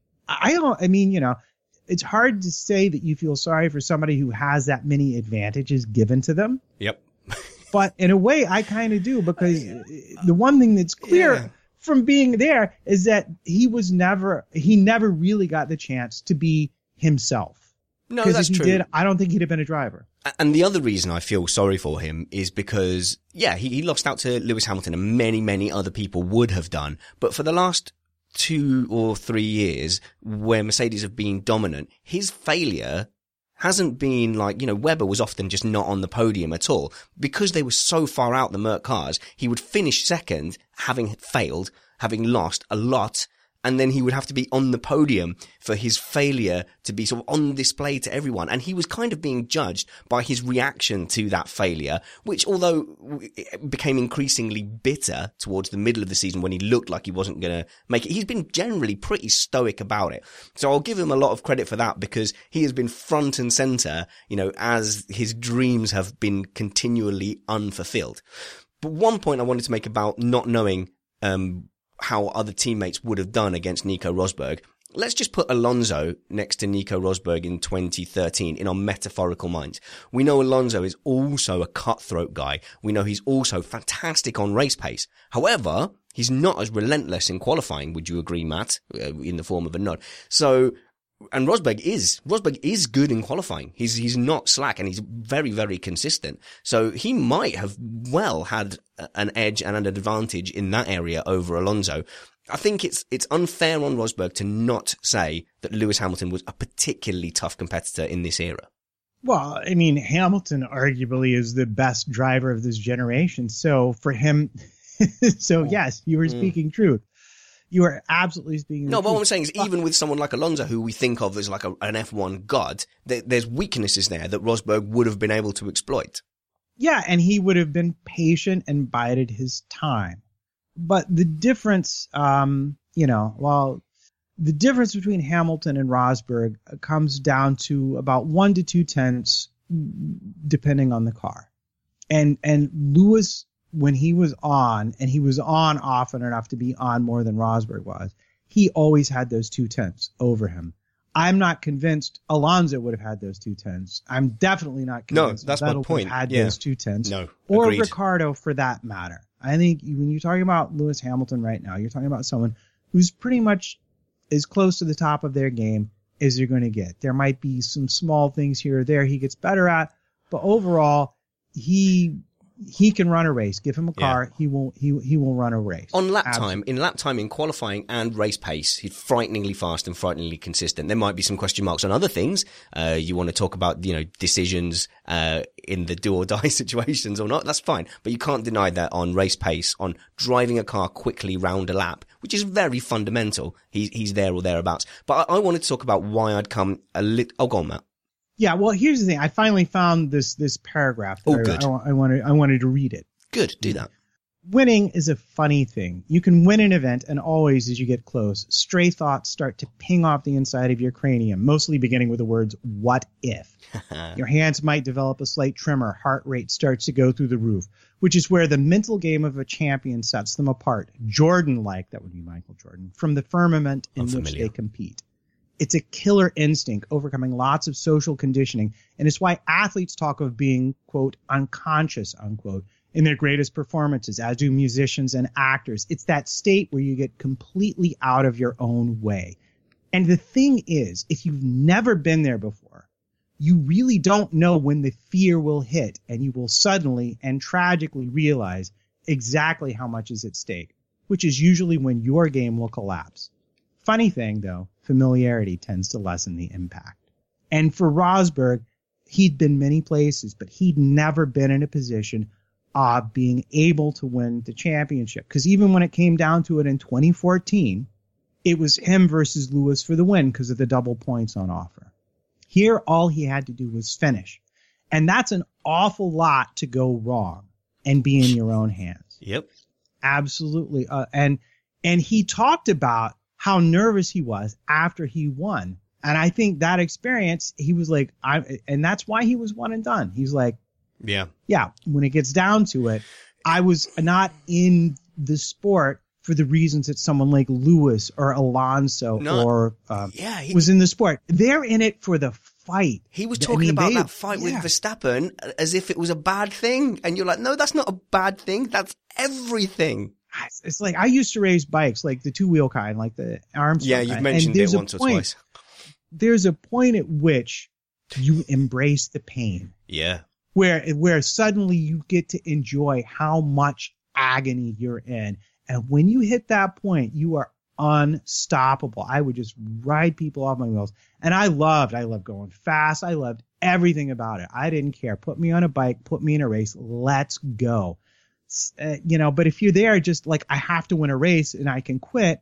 I don't, I mean, you know, it's hard to say that you feel sorry for somebody who has that many advantages given to them. Yep. But in a way, I kind of do, because the one thing that's clear yeah. from being there is that he was never, he never really got the chance to be himself. No, Because that's if he true. did, I don't think he'd have been a driver. And the other reason I feel sorry for him is because, yeah, he, he lost out to Lewis Hamilton and many, many other people would have done. But for the last two or three years where Mercedes have been dominant, his failure hasn't been like, you know, Webber was often just not on the podium at all. Because they were so far out, the Merc cars, he would finish second, having failed, having lost a lot, and then he would have to be on the podium for his failure to be sort of on display to everyone. And he was kind of being judged by his reaction to that failure, which although it became increasingly bitter towards the middle of the season when he looked like he wasn't going to make it, he's been generally pretty stoic about it. So I'll give him a lot of credit for that because he has been front and center, you know, as his dreams have been continually unfulfilled. But one point I wanted to make about not knowing, um, how other teammates would have done against Nico Rosberg. Let's just put Alonso next to Nico Rosberg in twenty thirteen in our metaphorical minds. We know Alonso is also a cutthroat guy. We know he's also fantastic on race pace. However, he's not as relentless in qualifying. Would you agree, Matt? Uh, in the form of a nod. So, and Rosberg is, Rosberg is good in qualifying. He's, he's not slack and he's very, very consistent. So he might have well had an edge and an advantage in that area over Alonso. I think it's, it's unfair on Rosberg to not say that Lewis Hamilton was a particularly tough competitor in this era. Well, I mean, Hamilton arguably is the best driver of this generation. So for him, so yes, you were speaking mm. truth. You are absolutely speaking. No, but truth. what I'm saying is even with someone like Alonso, who we think of as like a, an F one god, there, there's weaknesses there that Rosberg would have been able to exploit. Yeah, and he would have been patient and bided his time. But the difference, um, you know, well, the difference between Hamilton and Rosberg comes down to about one to two tenths, depending on the car. And and Lewis, when he was on, and he was on often enough to be on more than Rosberg was, he always had those two tenths over him. I'm not convinced Alonso would have had those two tenths. I'm definitely not convinced no, that's Vettel my point. would have had yeah. those two tenths. No, or agreed. Ricciardo for that matter. I think when you're talking about Lewis Hamilton right now, you're talking about someone who's pretty much as close to the top of their game as you're going to get. There might be some small things here or there he gets better at, but overall, he he can run a race. Give him a car, yeah. he will he he will run a race. On lap Absolutely. time, in lap time in qualifying and race pace, he's frighteningly fast and frighteningly consistent. There might be some question marks on other things. Uh, you want to talk about, you know, decisions uh in the do or die situations or not, that's fine. But you can't deny that on race pace, on driving a car quickly round a lap, which is very fundamental. He's he's there or thereabouts. But I, I wanted to talk about why I'd come a little. Oh, go on, Matt. Yeah, well, here's the thing. I finally found this this paragraph. Oh, good. I, I, I wanted I wanted to read it. Good, do that. Winning is a funny thing. You can win an event, and always as you get close, stray thoughts start to ping off the inside of your cranium, mostly beginning with the words, what if? Your hands might develop a slight tremor, heart rate starts to go through the roof, which is where the mental game of a champion sets them apart, Jordan-like, that would be Michael Jordan, from the firmament in which they compete. It's a killer instinct overcoming lots of social conditioning, and it's why athletes talk of being, quote, unconscious, unquote, in their greatest performances, as do musicians and actors. It's that state where you get completely out of your own way. And the thing is, if you've never been there before, you really don't know when the fear will hit, and you will suddenly and tragically realize exactly how much is at stake, which is usually when your game will collapse. Funny thing, though, familiarity tends to lessen the impact. And for Rosberg, he'd been many places, but he'd never been in a position of being able to win the championship. Because even when it came down to it in twenty fourteen, it was him versus Lewis for the win because of the double points on offer. Here, all he had to do was finish. And that's an awful lot to go wrong and be in your own hands. Yep. Absolutely. Uh, and and he talked about how nervous he was after he won. And I think that experience, he was like, I, and that's why he was one and done. He's like, yeah, yeah, when it gets down to it, I was not in the sport for the reasons that someone like Lewis or Alonso no, or um, yeah, he, was in the sport. They're in it for the fight. He was talking I mean, about they, that fight yeah. with Verstappen as if it was a bad thing. And you're like, no, that's not a bad thing. That's everything. It's like I used to race bikes, like the two-wheel kind, like the Armstrong Yeah, you've kind. mentioned it once or point, twice. There's a point at which you embrace the pain. Yeah. Where, where suddenly you get to enjoy how much agony you're in. And when you hit that point, you are unstoppable. I would just ride people off my wheels. And I loved, I loved going fast. I loved everything about it. I didn't care. Put me on a bike, put me in a race. Let's go. Uh, you know, but if you're there just like, I have to win a race and I can quit,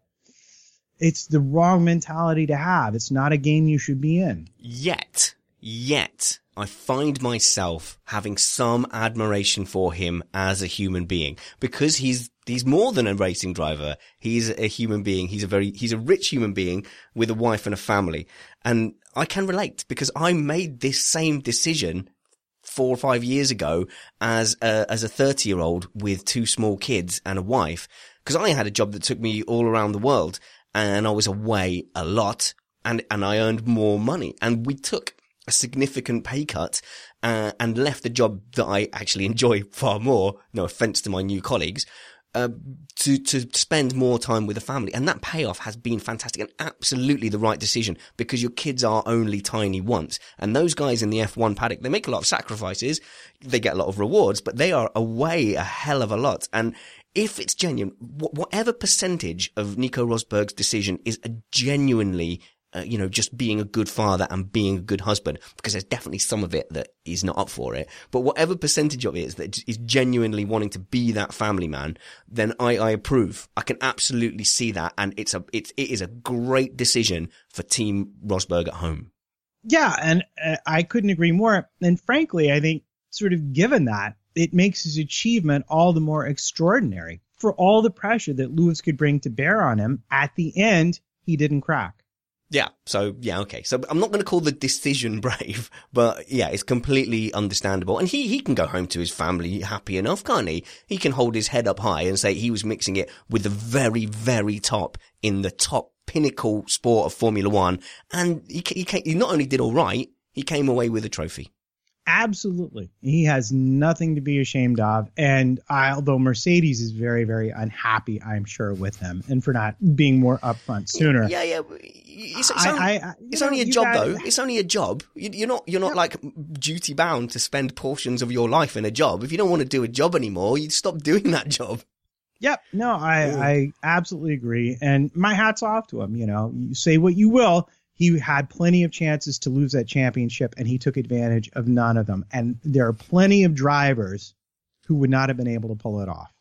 it's the wrong mentality to have. It's not a game you should be in. Yet, yet, I find myself having some admiration for him as a human being, because he's he's more than a racing driver. He's a human being. He's a very he's a rich human being with a wife and a family. And I can relate, because I made this same decision four or five years ago as a, as a thirty year old with two small kids and a wife, because I had a job that took me all around the world. And I was away a lot, and, and I earned more money. And we took a significant pay cut, uh, and left the job that I actually enjoy far more, no offense to my new colleagues, uh, to, to spend more time with the family. And that payoff has been fantastic and absolutely the right decision, because your kids are only tiny once. And those guys in the F one paddock, they make a lot of sacrifices. They get a lot of rewards, but they are away a hell of a lot. And if it's genuine, whatever percentage of Nico Rosberg's decision is a genuinely, uh, you know, just being a good father and being a good husband, because there's definitely some of it that is not up for it, but whatever percentage of it is that is genuinely wanting to be that family man, then I, I approve. I can absolutely see that, and it's a, it's, it is a great decision for Team Rosberg at home. Yeah, and uh, I couldn't agree more. And frankly, I think sort of given that, it makes his achievement all the more extraordinary. For all the pressure that Lewis could bring to bear on him, at the end, he didn't crack. Yeah, so, yeah, okay. So I'm not going to call the decision brave, but yeah, it's completely understandable. And he, he can go home to his family happy enough, can't he? He can hold his head up high and say he was mixing it with the very, very top in the top pinnacle sport of Formula One. And he, he, he not only did all right, he came away with a trophy. Absolutely. He has nothing to be ashamed of. And I, although Mercedes is very, very unhappy, I'm sure, with him and for not being more upfront sooner. Yeah, yeah. It's, it's, I, only, I, I, it's know, only a job, gotta, though. It's only a job. You, you're not, you're not yeah. like duty bound to spend portions of your life in a job. If you don't want to do a job anymore, you stop doing that job. Yep. No, I, I absolutely agree. And my hat's off to him. You know, you say what you will. He had plenty of chances to lose that championship, and he took advantage of none of them. And there are plenty of drivers who would not have been able to pull it off.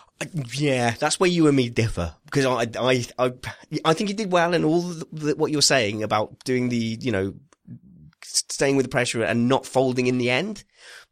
Yeah, that's where you and me differ, because I, I, I, I think he did well in all the, the, what you're saying about doing the, you know, staying with the pressure and not folding in the end.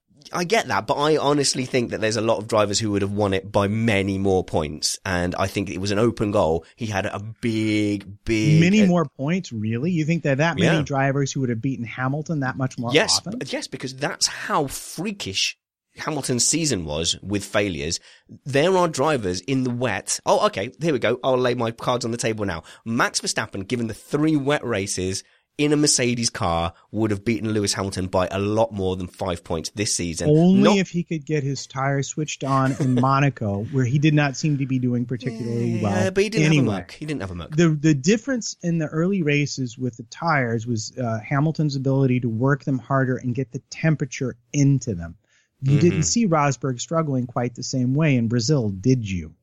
I get that, but I honestly think that there's a lot of drivers who would have won it by many more points, and I think it was an open goal. He had a big, big... Many uh, more points, really? You think there are that many yeah. drivers who would have beaten Hamilton that much more yes, often? Yes, because that's how freakish Hamilton's season was with failures. There are drivers in the wet. Oh, okay, here we go. I'll lay my cards on the table now. Max Verstappen, given the three wet races in a Mercedes car, would have beaten Lewis Hamilton by a lot more than five points this season. Only not- if he could get his tires switched on in Monaco, where he did not seem to be doing particularly yeah, well. Yeah, but he didn't anyway, have a muck. He didn't have a muck. The, the difference in the early races with the tires was uh, Hamilton's ability to work them harder and get the temperature into them. You mm-hmm. didn't see Rosberg struggling quite the same way in Brazil, did you?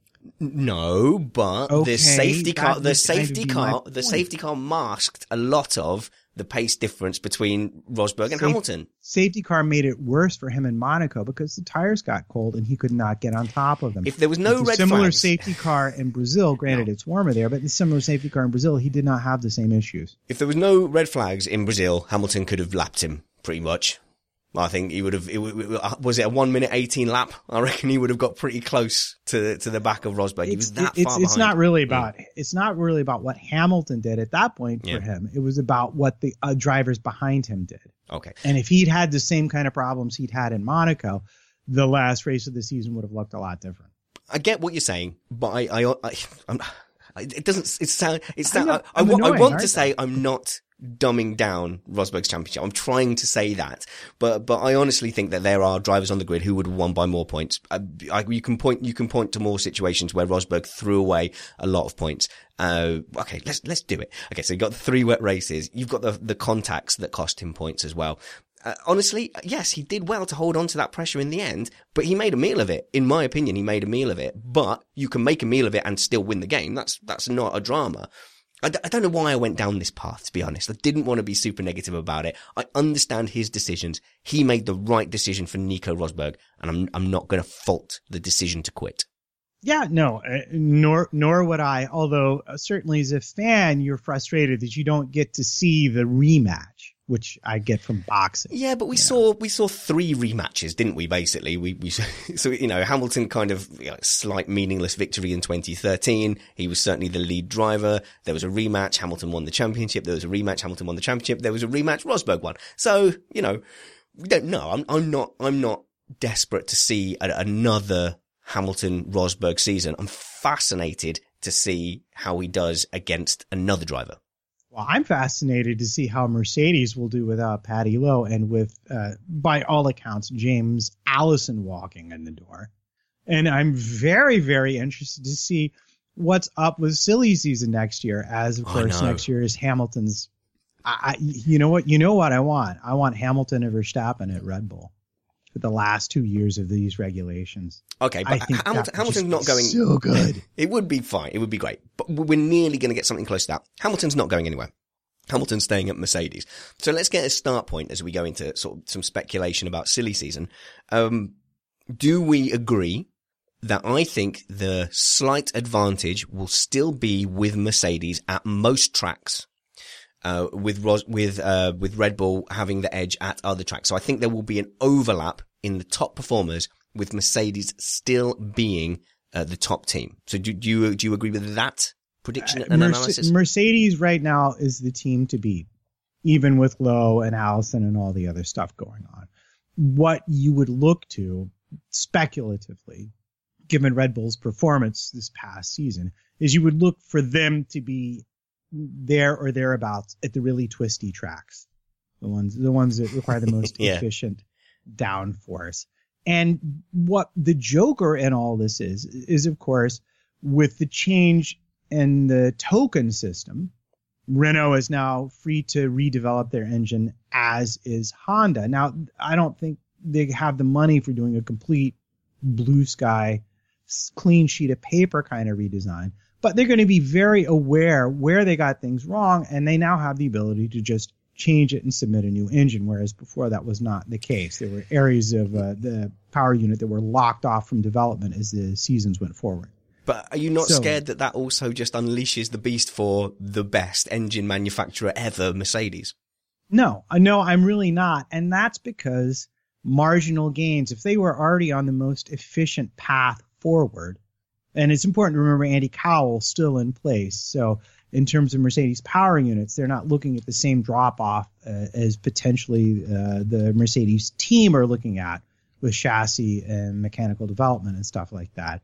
No, but okay, the safety car, the safety kind of car, the safety car masked a lot of the pace difference between Rosberg and Safe, Hamilton. Safety car made it worse for him in Monaco because the tires got cold and he could not get on top of them. If there was no the red similar flags, safety car in Brazil, granted no. it's warmer there, but the similar safety car in Brazil, he did not have the same issues. If there was no red flags in Brazil, Hamilton could have lapped him pretty much. I think he would have, it, was it a one minute eighteen lap? I reckon he would have got pretty close to to the back of Rosberg. He was that it's, far it's behind. not really about, mm. it's not really about what Hamilton did at that point for yeah. him. It was about what the uh, drivers behind him did. Okay. And if he'd had the same kind of problems he'd had in Monaco, the last race of the season would have looked a lot different. I get what you're saying, but I, I, I I'm, it doesn't, it sound, it sound, I know, I, I, annoying, I want to they? say I'm not dumbing down Rosberg's championship. I'm trying to say that, but but I honestly think that there are drivers on the grid who would have won by more points. I, I, you can point you can point to more situations where Rosberg threw away a lot of points. Uh, okay, let's let's do it. Okay, so you've got the three wet races. You've got the the contacts that cost him points as well. Uh, honestly, yes, he did well to hold on to that pressure in the end, but he made a meal of it. In my opinion, he made a meal of it. But you can make a meal of it and still win the game. That's that's not a drama. I, d- I don't know why I went down this path, to be honest. I didn't want to be super negative about it. I understand his decisions. He made the right decision for Nico Rosberg, and I'm I'm not going to fault the decision to quit. Yeah, no, uh, nor nor would I. Although uh, certainly as a fan, you're frustrated that you don't get to see the rematch, which I get from boxing. Yeah, but we you saw know. we saw three rematches, didn't we? Basically, we we so you know Hamilton kind of you know, slight meaningless victory in twenty thirteen. He was certainly the lead driver. There was a rematch. Hamilton won the championship. There was a rematch. Hamilton won the championship. There was a rematch. Rosberg won. So you know, we don't know. I'm I'm not I'm not desperate to see a, another Hamilton Rosberg season. I'm fascinated to see how he does against another driver. Well, I'm fascinated to see how Mercedes will do without Paddy Lowe and with, uh, by all accounts, James Allison walking in the door. And I'm very, very interested to see what's up with silly season next year, as, of oh, course, no. next year is Hamilton's. I, I, you know what? You know what I want? I want Hamilton and Verstappen at Red Bull for the last two years of these regulations. Okay, but I think Hamilton, Hamilton's be not going so good. It would be fine. It would be great. But we're nearly going to get something close to that. Hamilton's not going anywhere. Hamilton's staying at Mercedes. So let's get a start point as we go into sort of some speculation about silly season. Um, do we agree that I think the slight advantage will still be with Mercedes at most tracks? Uh, with Ros- with uh, with Red Bull having the edge at other tracks. So I think there will be an overlap in the top performers with Mercedes still being uh, the top team. So do, do you do you agree with that prediction and uh, Merce- analysis? Mercedes right now is the team to beat, even with Lowe and Allison and all the other stuff going on. What you would look to speculatively, given Red Bull's performance this past season, is you would look for them to be there or thereabouts at the really twisty tracks, the ones the ones that require the most yeah. efficient downforce. And what the joker in all this is is of course with the change in the token system, Renault is now free to redevelop their engine, as is Honda. Now I don't think they have the money for doing a complete blue sky clean sheet of paper kind of redesign. But they're going to be very aware where they got things wrong, and they now have the ability to just change it and submit a new engine, whereas before that was not the case. There were areas of uh, the power unit that were locked off from development as the seasons went forward. But are you not So- scared that that also just unleashes the beast for the best engine manufacturer ever, Mercedes? No, uh, no, I'm really not. And that's because marginal gains, if they were already on the most efficient path forward, and it's important to remember Andy Cowell's still in place. So in terms of Mercedes power units, they're not looking at the same drop-off uh, as potentially uh, the Mercedes team are looking at with chassis and mechanical development and stuff like that.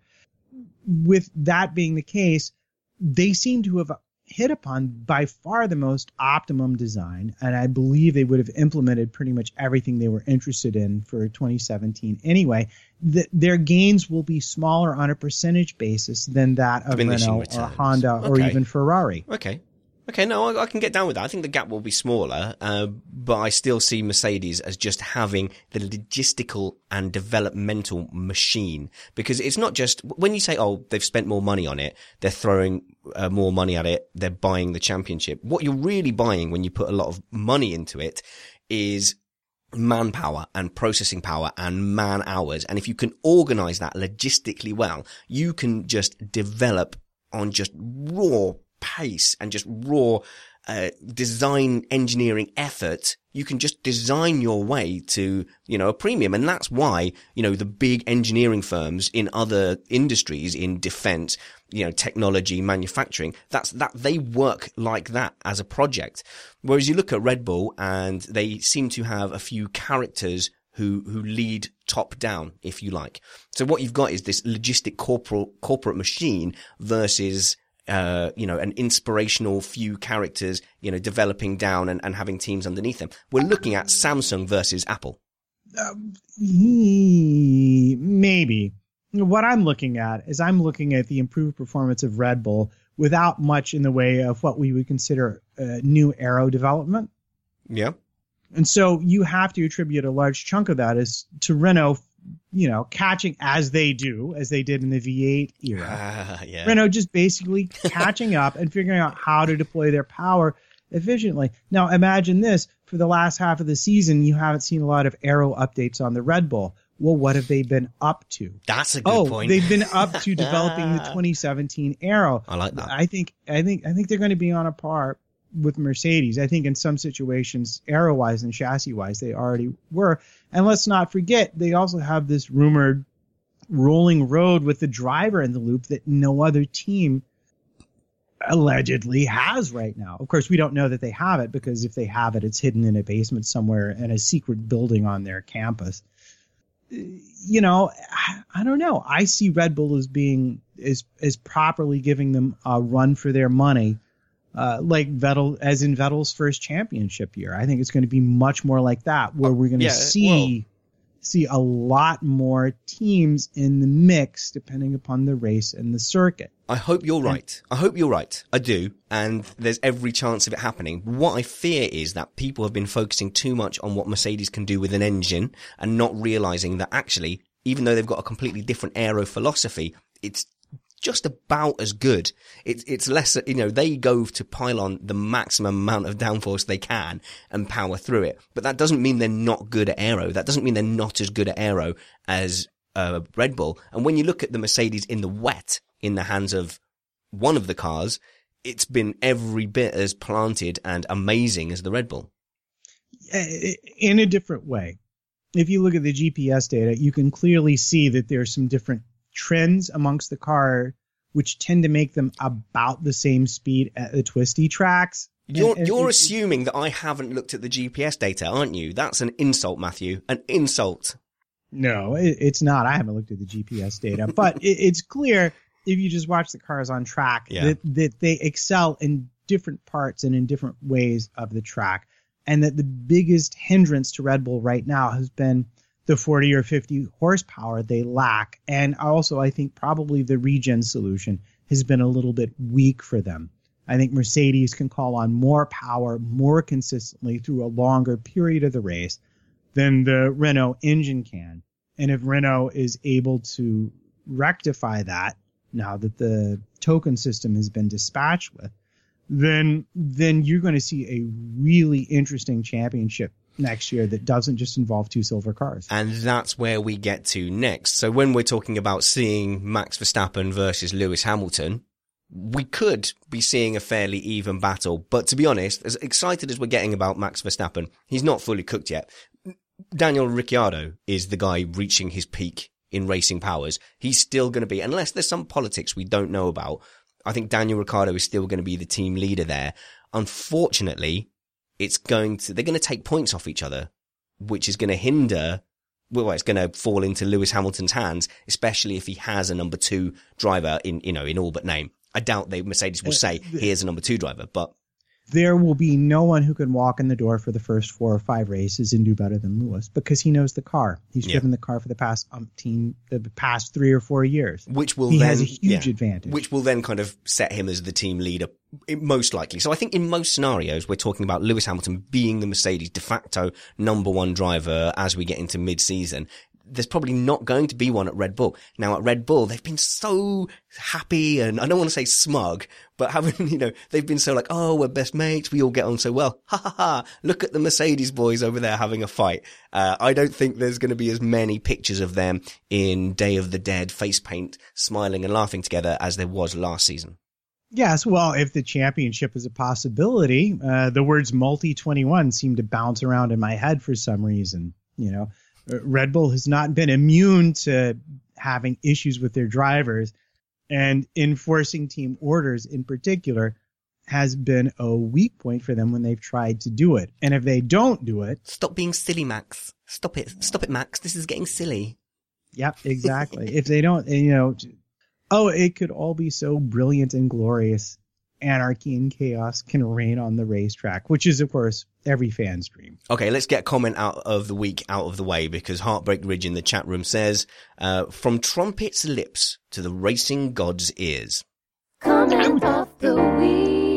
With that being the case, they seem to have hit upon by far the most optimum design, and I believe they would have implemented pretty much everything they were interested in for twenty seventeen anyway. The, their gains will be smaller on a percentage basis than that of Diminishing Renault returns. or Honda or Okay. even Ferrari. Okay. Okay, no, I, I can get down with that. I think the gap will be smaller, uh, but I still see Mercedes as just having the logistical and developmental machine. Because it's not just, when you say, oh, they've spent more money on it, they're throwing uh, more money at it, they're buying the championship. What you're really buying when you put a lot of money into it is manpower and processing power and man hours. And if you can organize that logistically well, you can just develop on just raw pace and just raw uh, design engineering effort. You can just design your way to, you know, a premium. And that's why, you know, the big engineering firms in other industries, in defense, you know, technology, manufacturing, that's that they work like that as a project. Whereas you look at Red Bull and they seem to have a few characters who, who lead top down, if you like. So what you've got is this logistic corporate, corporate machine versus uh, you know, an inspirational few characters, you know, developing down and, and having teams underneath them. We're looking at Samsung versus Apple. Uh, maybe. What I'm looking at is I'm looking at the improved performance of Red Bull without much in the way of what we would consider uh, new aero development. Yeah. And so you have to attribute a large chunk of that is to Renault, you know, catching as they do, as they did in the V eight era. Uh, yeah. Renault just basically catching up and figuring out how to deploy their power efficiently. Now, imagine this. For the last half of the season, you haven't seen a lot of aero updates on the Red Bull. Well, what have they been up to? That's a good oh, point. They've been up to developing the twenty seventeen aero. I like that. I think, I think, I think they're going to be on a par with Mercedes. I think in some situations, aero-wise and chassis-wise, they already were. And let's not forget, they also have this rumored rolling road with the driver in the loop that no other team allegedly has right now. Of course, we don't know that they have it, because if they have it, it's hidden in a basement somewhere in a secret building on their campus. You know, I don't know. I see Red Bull as being as as properly giving them a run for their money. Uh, like Vettel, as in Vettel's first championship year. I think it's going to be much more like that, where we're going to yeah, see well, see a lot more teams in the mix, depending upon the race and the circuit. I hope you're right. I hope you're right. I do. And there's every chance of it happening. What I fear is that people have been focusing too much on what Mercedes can do with an engine and not realizing that actually, even though they've got a completely different aero philosophy, it's just about as good. It's, it's less, you know, they go to pile on the maximum amount of downforce they can and power through it. But that doesn't mean they're not good at aero. That doesn't mean they're not as good at aero as uh, Red Bull. And when you look at the Mercedes in the wet, in the hands of one of the cars, it's been every bit as planted and amazing as the Red Bull. In a different way. If you look at the G P S data, you can clearly see that there's some different trends amongst the car, which tend to make them about the same speed at the twisty tracks. You're, and, you're and, assuming that I haven't looked at the G P S data, aren't you? That's an insult, Matthew. An insult. No, it, it's not. I haven't looked at the G P S data, but it, it's clear if you just watch the cars on track yeah. that, that they excel in different parts and in different ways of the track. And that the biggest hindrance to Red Bull right now has been the forty or fifty horsepower they lack. And also, I think probably the regen solution has been a little bit weak for them. I think Mercedes can call on more power more consistently through a longer period of the race than the Renault engine can. And if Renault is able to rectify that, now that the token system has been dispatched with, then then you're going to see a really interesting championship next year that doesn't just involve two silver cars. And that's where we get to next. So when we're talking about seeing Max Verstappen versus Lewis Hamilton, we could be seeing a fairly even battle. But to be honest, as excited as we're getting about Max Verstappen, he's not fully cooked yet. Daniel Ricciardo is the guy reaching his peak in racing powers. He's still going to be, unless there's some politics we don't know about, I think Daniel Ricciardo is still going to be the team leader there. Unfortunately, it's going to, they're going to take points off each other, which is going to hinder, well, it's going to fall into Lewis Hamilton's hands, especially if he has a number two driver in, you know, in all but name. I doubt they, Mercedes will say, here's a number two driver, but there will be no one who can walk in the door for the first four or five races and do better than Lewis, because he knows the car. He's yeah. driven the car for the past umpteen, the past three or four years. Which will he then, has a huge yeah, advantage. Which will then kind of set him as the team leader, most likely. So I think in most scenarios, we're talking about Lewis Hamilton being the Mercedes de facto number one driver as we get into mid-season. There's probably not going to be one at Red Bull. Now at Red Bull, they've been so happy and I don't want to say smug, but having, you know, they've been so like, oh, we're best mates. We all get on so well. Ha ha ha. Look at the Mercedes boys over there having a fight. Uh, I don't think there's going to be as many pictures of them in Day of the Dead, face paint, smiling and laughing together as there was last season. Yes, well, if the championship is a possibility, uh, the words multi twenty-one seem to bounce around in my head for some reason, you know. Red Bull has not been immune to having issues with their drivers, and enforcing team orders in particular has been a weak point for them when they've tried to do it. And if they don't do it... Stop being silly, Max. Stop it. Stop it, Max. This is getting silly. Yep, exactly. If they don't, you know, oh, it could all be so brilliant and glorious. Anarchy and chaos can reign on the racetrack, which is, of course, every fan's dream. Okay, let's get a comment out of the week out of the way, because Heartbreak Ridge in the chat room says, uh, from trumpet's lips to the racing god's ears. Comment of the week.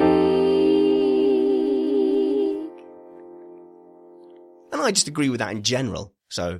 And I just agree with that in general, so...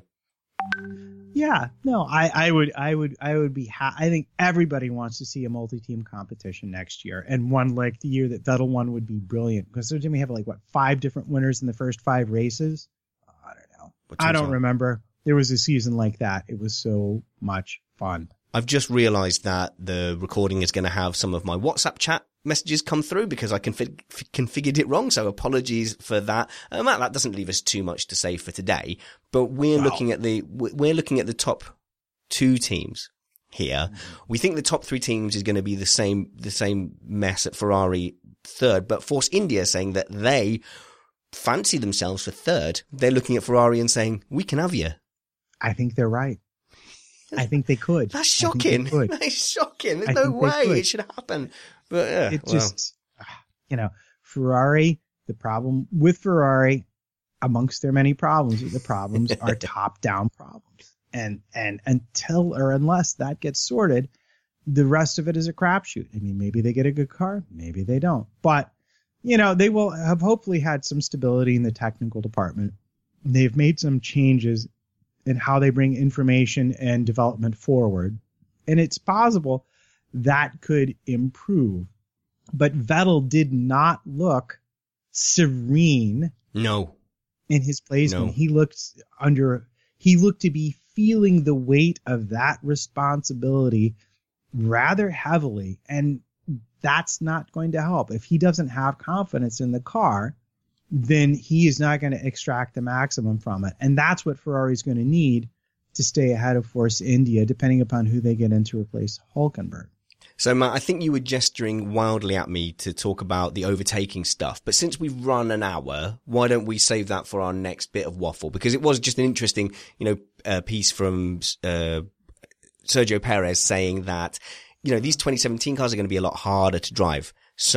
Yeah, no, I, I would, I would, I would be. Ha- I think everybody wants to see a multi-team competition next year, and one like the year that Vettel won would be brilliant, because didn't we have like what five different winners in the first five races? I don't know. I don't remember. There was a season like that. It was so much fun. I've just realized that the recording is going to have some of my WhatsApp chat messages come through because I config- configured it wrong. So apologies for that. Uh, Matt, that doesn't leave us too much to say for today, but we're wow. looking at the, we're looking at the top two teams here. Mm-hmm. We think the top three teams is going to be the same, the same mess at Ferrari third, but Force India saying that they fancy themselves for third. They're looking at Ferrari and saying, we can have you. I think they're right. I think they could. That's shocking. That's shocking. There's I no way it should happen. But yeah, it well. just, you know, Ferrari, the problem with Ferrari, amongst their many problems, the problems are top-down problems. And, and until or unless that gets sorted, the rest of it is a crapshoot. I mean, maybe they get a good car, maybe they don't. But, you know, they will have hopefully had some stability in the technical department. They've made some changes in how they bring information and development forward. And it's possible that could improve. But Vettel did not look serene. No. In his placement. No. He looked under, he looked to be feeling the weight of that responsibility rather heavily. And that's not going to help. If he doesn't have confidence in the car, then he is not going to extract the maximum from it. And that's what Ferrari's going to need to stay ahead of Force India, depending upon who they get in to replace Hülkenberg. So, Matt, I think you were gesturing wildly at me to talk about the overtaking stuff. But since we've run an hour, why don't we save that for our next bit of waffle? Because it was just an interesting, you know, uh, piece from uh, Sergio Perez saying that, you know, these twenty seventeen cars are going to be a lot harder to drive.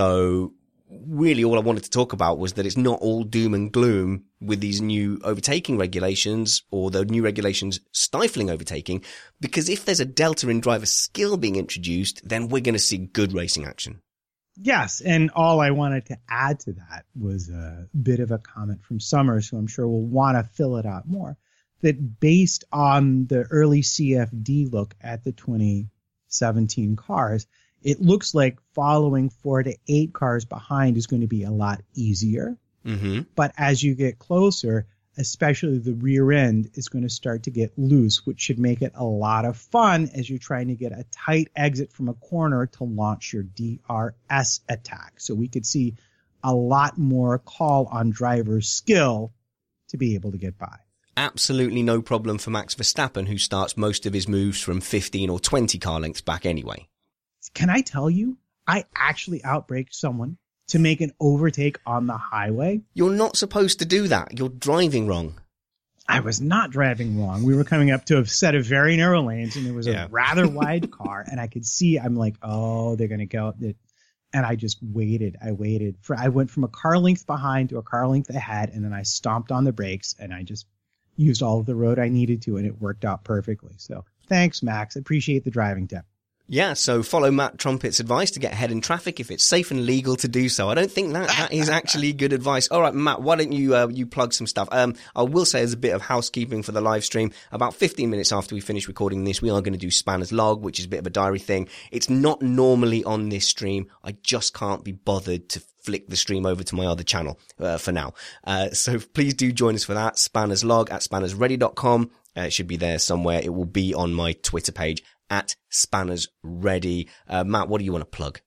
So really all I wanted to talk about was that it's not all doom and gloom with these new overtaking regulations or the new regulations stifling overtaking, because if there's a delta in driver skill being introduced, then we're going to see good racing action. Yes, and all I wanted to add to that was a bit of a comment from Summers, who I'm sure will want to fill it out more, that based on the early C F D look at the twenty seventeen cars, it looks like following four to eight cars behind is going to be a lot easier. Mm-hmm. But as you get closer, especially the rear end is going to start to get loose, which should make it a lot of fun as you're trying to get a tight exit from a corner to launch your D R S attack. So we could see a lot more call on driver skill to be able to get by. Absolutely no problem for Max Verstappen, who starts most of his moves from fifteen or twenty car lengths back anyway. Can I tell you, I actually outbraked someone to make an overtake on the highway. You're not supposed to do that. You're driving wrong. I was not driving wrong. We were coming up to a set of very narrow lanes, and there was a yeah. rather wide car, and I could see, I'm like, oh, they're going to go. And I just waited. I waited. for. I went from a car length behind to a car length ahead, and then I stomped on the brakes, and I just used all of the road I needed to, and it worked out perfectly. So thanks, Max. I appreciate the driving tip. Yeah, so follow Matt Trumpet's advice to get ahead in traffic if it's safe and legal to do so. I don't think that, that is actually good advice. All right, Matt, why don't you uh, you plug some stuff? Um, I will say as a bit of housekeeping for the live stream, about fifteen minutes after we finish recording this, we are going to do Spanner's Log, which is a bit of a diary thing. It's not normally on this stream. I just can't be bothered to flick the stream over to my other channel uh, for now. Uh, so please do join us for that. Spanner's Log at spanners ready dot com. Uh, it should be there somewhere. It will be on my Twitter page at Spanners Ready. Uh, Matt, what do you want to plug?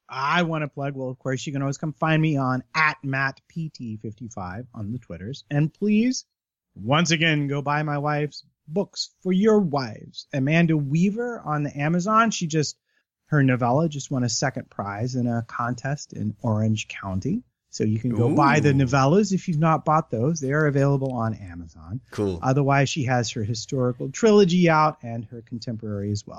I want to plug, well, of course, you can always come find me on at Matt P T fifty-five on the Twitters. And please, once again, go buy my wife's books for your wives. Amanda Weaver on the Amazon. She just, her novella just won a second prize in a contest in Orange County. So you can go Ooh. buy the novellas if you've not bought those. They are available on Amazon. Cool. Otherwise, she has her historical trilogy out and her contemporary as well.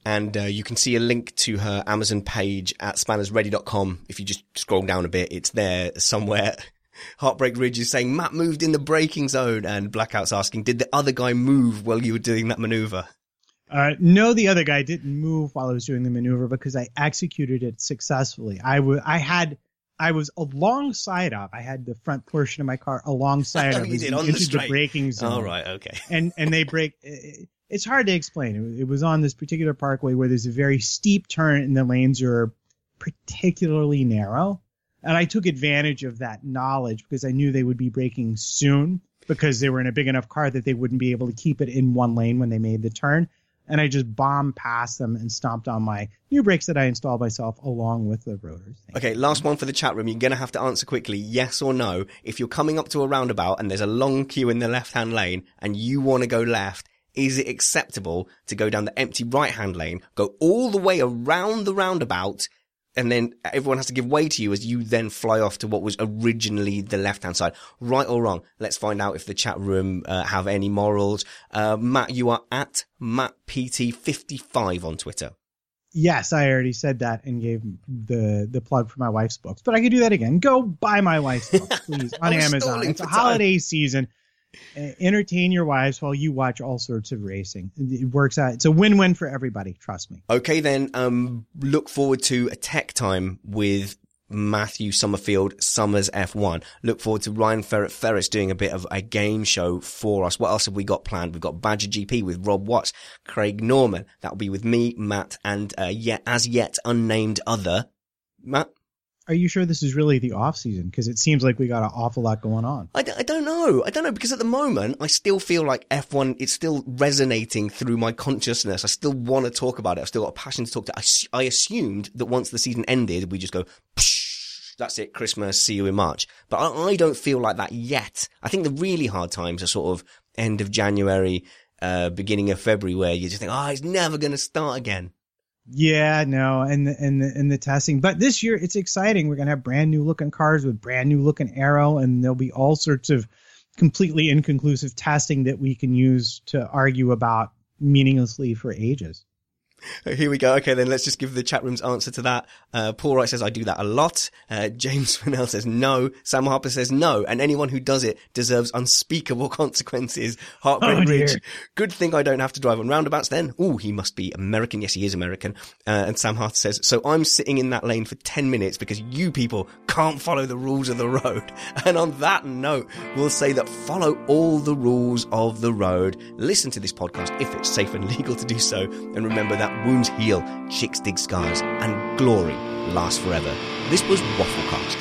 And uh, you can see a link to her Amazon page at spanners ready dot com. If you just scroll down a bit, it's there somewhere. Heartbreak Ridge is saying, Matt moved in the braking zone. And Blackout's asking, did the other guy move while you were doing that maneuver? Uh, no, the other guy didn't move while I was doing the maneuver because I executed it successfully. I, w- I had... I was alongside of. I had the front portion of my car alongside of. You did, into on the, the braking zone. Oh, right, okay. And and they break. It's hard to explain. It, it was on this particular parkway where there's a very steep turn and the lanes are particularly narrow. And I took advantage of that knowledge because I knew they would be braking soon because they were in a big enough car that they wouldn't be able to keep it in one lane when they made the turn. And I just bombed past them and stomped on my new brakes that I installed myself along with the rotors. Thank okay, you. Last one for the chat room. You're going to have to answer quickly, yes or no. If you're coming up to a roundabout and there's a long queue in the left-hand lane and you want to go left, is it acceptable to go down the empty right-hand lane, go all the way around the roundabout, and then everyone has to give way to you as you then fly off to what was originally the left-hand side? Right or wrong? Let's find out if the chat room uh, have any morals. Uh, Matt, you are at Matt P T fifty-five on Twitter. Yes, I already said that and gave the the plug for my wife's books. But I could do that again. Go buy my wife's books, please, on Amazon. It's a holiday season. Uh, entertain your wives while you watch all sorts of racing. It works out. It's a win-win for everybody. Trust me. Okay, then um, look forward to a tech time with Matthew Summerfield, Summers F one. Look forward to Ryan Ferret Ferris doing a bit of a game show for us. What else have we got planned? We've got Badger G P with Rob Watts, Craig Norman. That'll be with me, Matt, and uh, yet as yet unnamed other Matt. Are you sure this is really the off season? Because it seems like we got an awful lot going on. I, d- I don't know. I don't know, because at the moment, I still feel like F one, it's still resonating through my consciousness. I still want to talk about it. I've still got a passion to talk to. I, I assumed that once the season ended, we just go, psh, that's it, Christmas, see you in March. But I, I don't feel like that yet. I think the really hard times are sort of end of January, uh, beginning of February, where you just think, oh, it's never going to start again. Yeah, no, and the, and the, and the testing. But this year, it's exciting. We're going to have brand new looking cars with brand new looking aero, and there'll be all sorts of completely inconclusive testing that we can use to argue about meaninglessly for ages. Here we go. Okay, then let's just give the chat room's answer to that. Uh, Paul Wright says, I do that a lot. Uh, James Fennell says no. Sam Harper says no. And anyone who does it deserves unspeakable consequences. Heartbreak Oh, Ridge. dear. Good thing I don't have to drive on roundabouts then. Ooh, he must be American. Yes, he is American. Uh, and Sam Harper says, so I'm sitting in that lane for ten minutes because you people can't follow the rules of the road. And on that note, we'll say that follow all the rules of the road. Listen to this podcast if it's safe and legal to do so. And remember that wounds heal, chicks dig scars, and glory lasts forever. This was Wafflecast.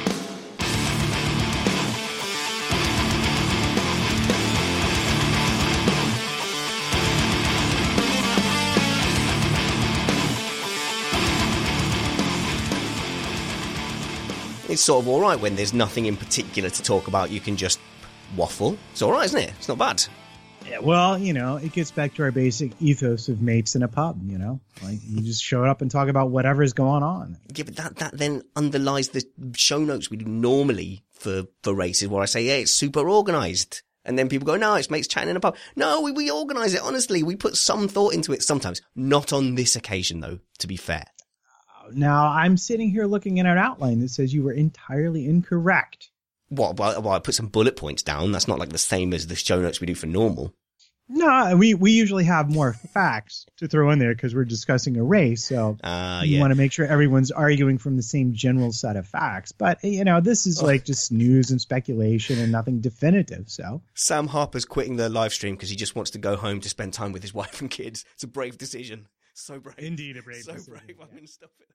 It's sort of alright when there's nothing in particular to talk about. You can just waffle. It's alright, isn't it? It's not bad. Yeah, well, you know, it gets back to our basic ethos of mates in a pub, you know? Like, you just show up and talk about whatever's going on. Yeah, but that, that then underlies the show notes we do normally for, for races, where I say, yeah, it's super organised. And then people go, no, it's mates chatting in a pub. No, we, we organise it, honestly. We put some thought into it sometimes. Not on this occasion, though, to be fair. Now, I'm sitting here looking at an outline that says you were entirely incorrect. What? Well, well, I put some bullet points down. That's not like the same as the show notes we do for normal. No, we, we usually have more facts to throw in there because we're discussing a race. So Uh, you yeah. want to make sure everyone's arguing from the same general set of facts. But, you know, this is like just news and speculation and nothing definitive. So Sam Harper's quitting the live stream because he just wants to go home to spend time with his wife and kids. It's a brave decision. So brave. Indeed, a brave so decision, brave. yeah. I'm going to stop it.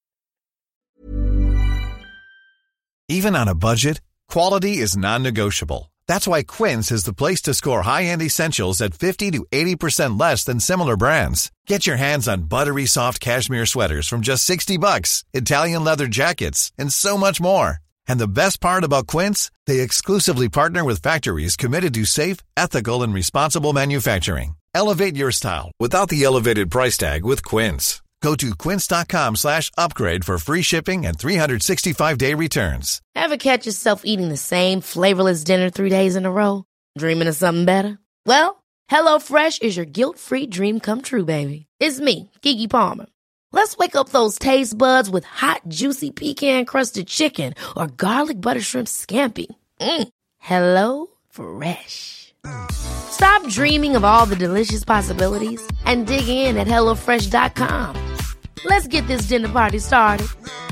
Even on a budget, quality is non-negotiable. That's why Quince is the place to score high-end essentials at fifty to eighty percent less than similar brands. Get your hands on buttery soft cashmere sweaters from just sixty bucks, Italian leather jackets, and so much more. And the best part about Quince, they exclusively partner with factories committed to safe, ethical, and responsible manufacturing. Elevate your style without the elevated price tag with Quince. Go to quince.com slash upgrade for free shipping and three sixty-five day returns. Ever catch yourself eating the same flavorless dinner three days in a row? Dreaming of something better? Well, HelloFresh is your guilt-free dream come true, baby. It's me, Keke Palmer. Let's wake up those taste buds with hot, juicy pecan-crusted chicken or garlic butter shrimp scampi. Mm. Hello Fresh. Stop dreaming of all the delicious possibilities and dig in at hello fresh dot com. Let's get this dinner party started.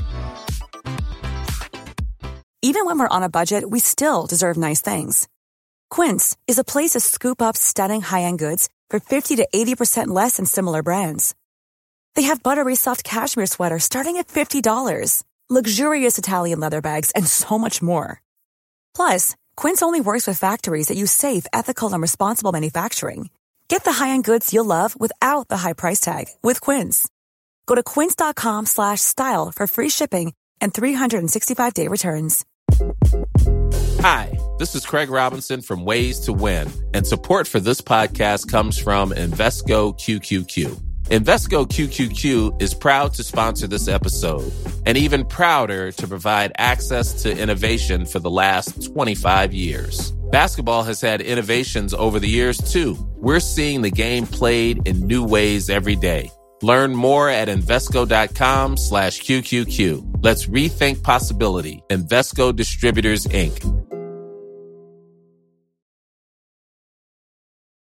Even when we're on a budget, we still deserve nice things. Quince is a place to scoop up stunning high-end goods for fifty to eighty percent less than similar brands. They have buttery soft cashmere sweaters starting at fifty dollars, luxurious Italian leather bags, and so much more. Plus, Quince only works with factories that use safe, ethical, and responsible manufacturing. Get the high-end goods you'll love without the high price tag with Quince. Go to quince.com slash style for free shipping and three sixty-five day returns. Hi, this is Craig Robinson from Ways to Win, and support for this podcast comes from Invesco Q Q Q. Invesco Q Q Q is proud to sponsor this episode, and even prouder to provide access to innovation for the last twenty-five years. Basketball has had innovations over the years, too. We're seeing the game played in new ways every day. Learn more at Invesco.com slash QQQ. Let's rethink possibility. Invesco Distributors, Incorporated.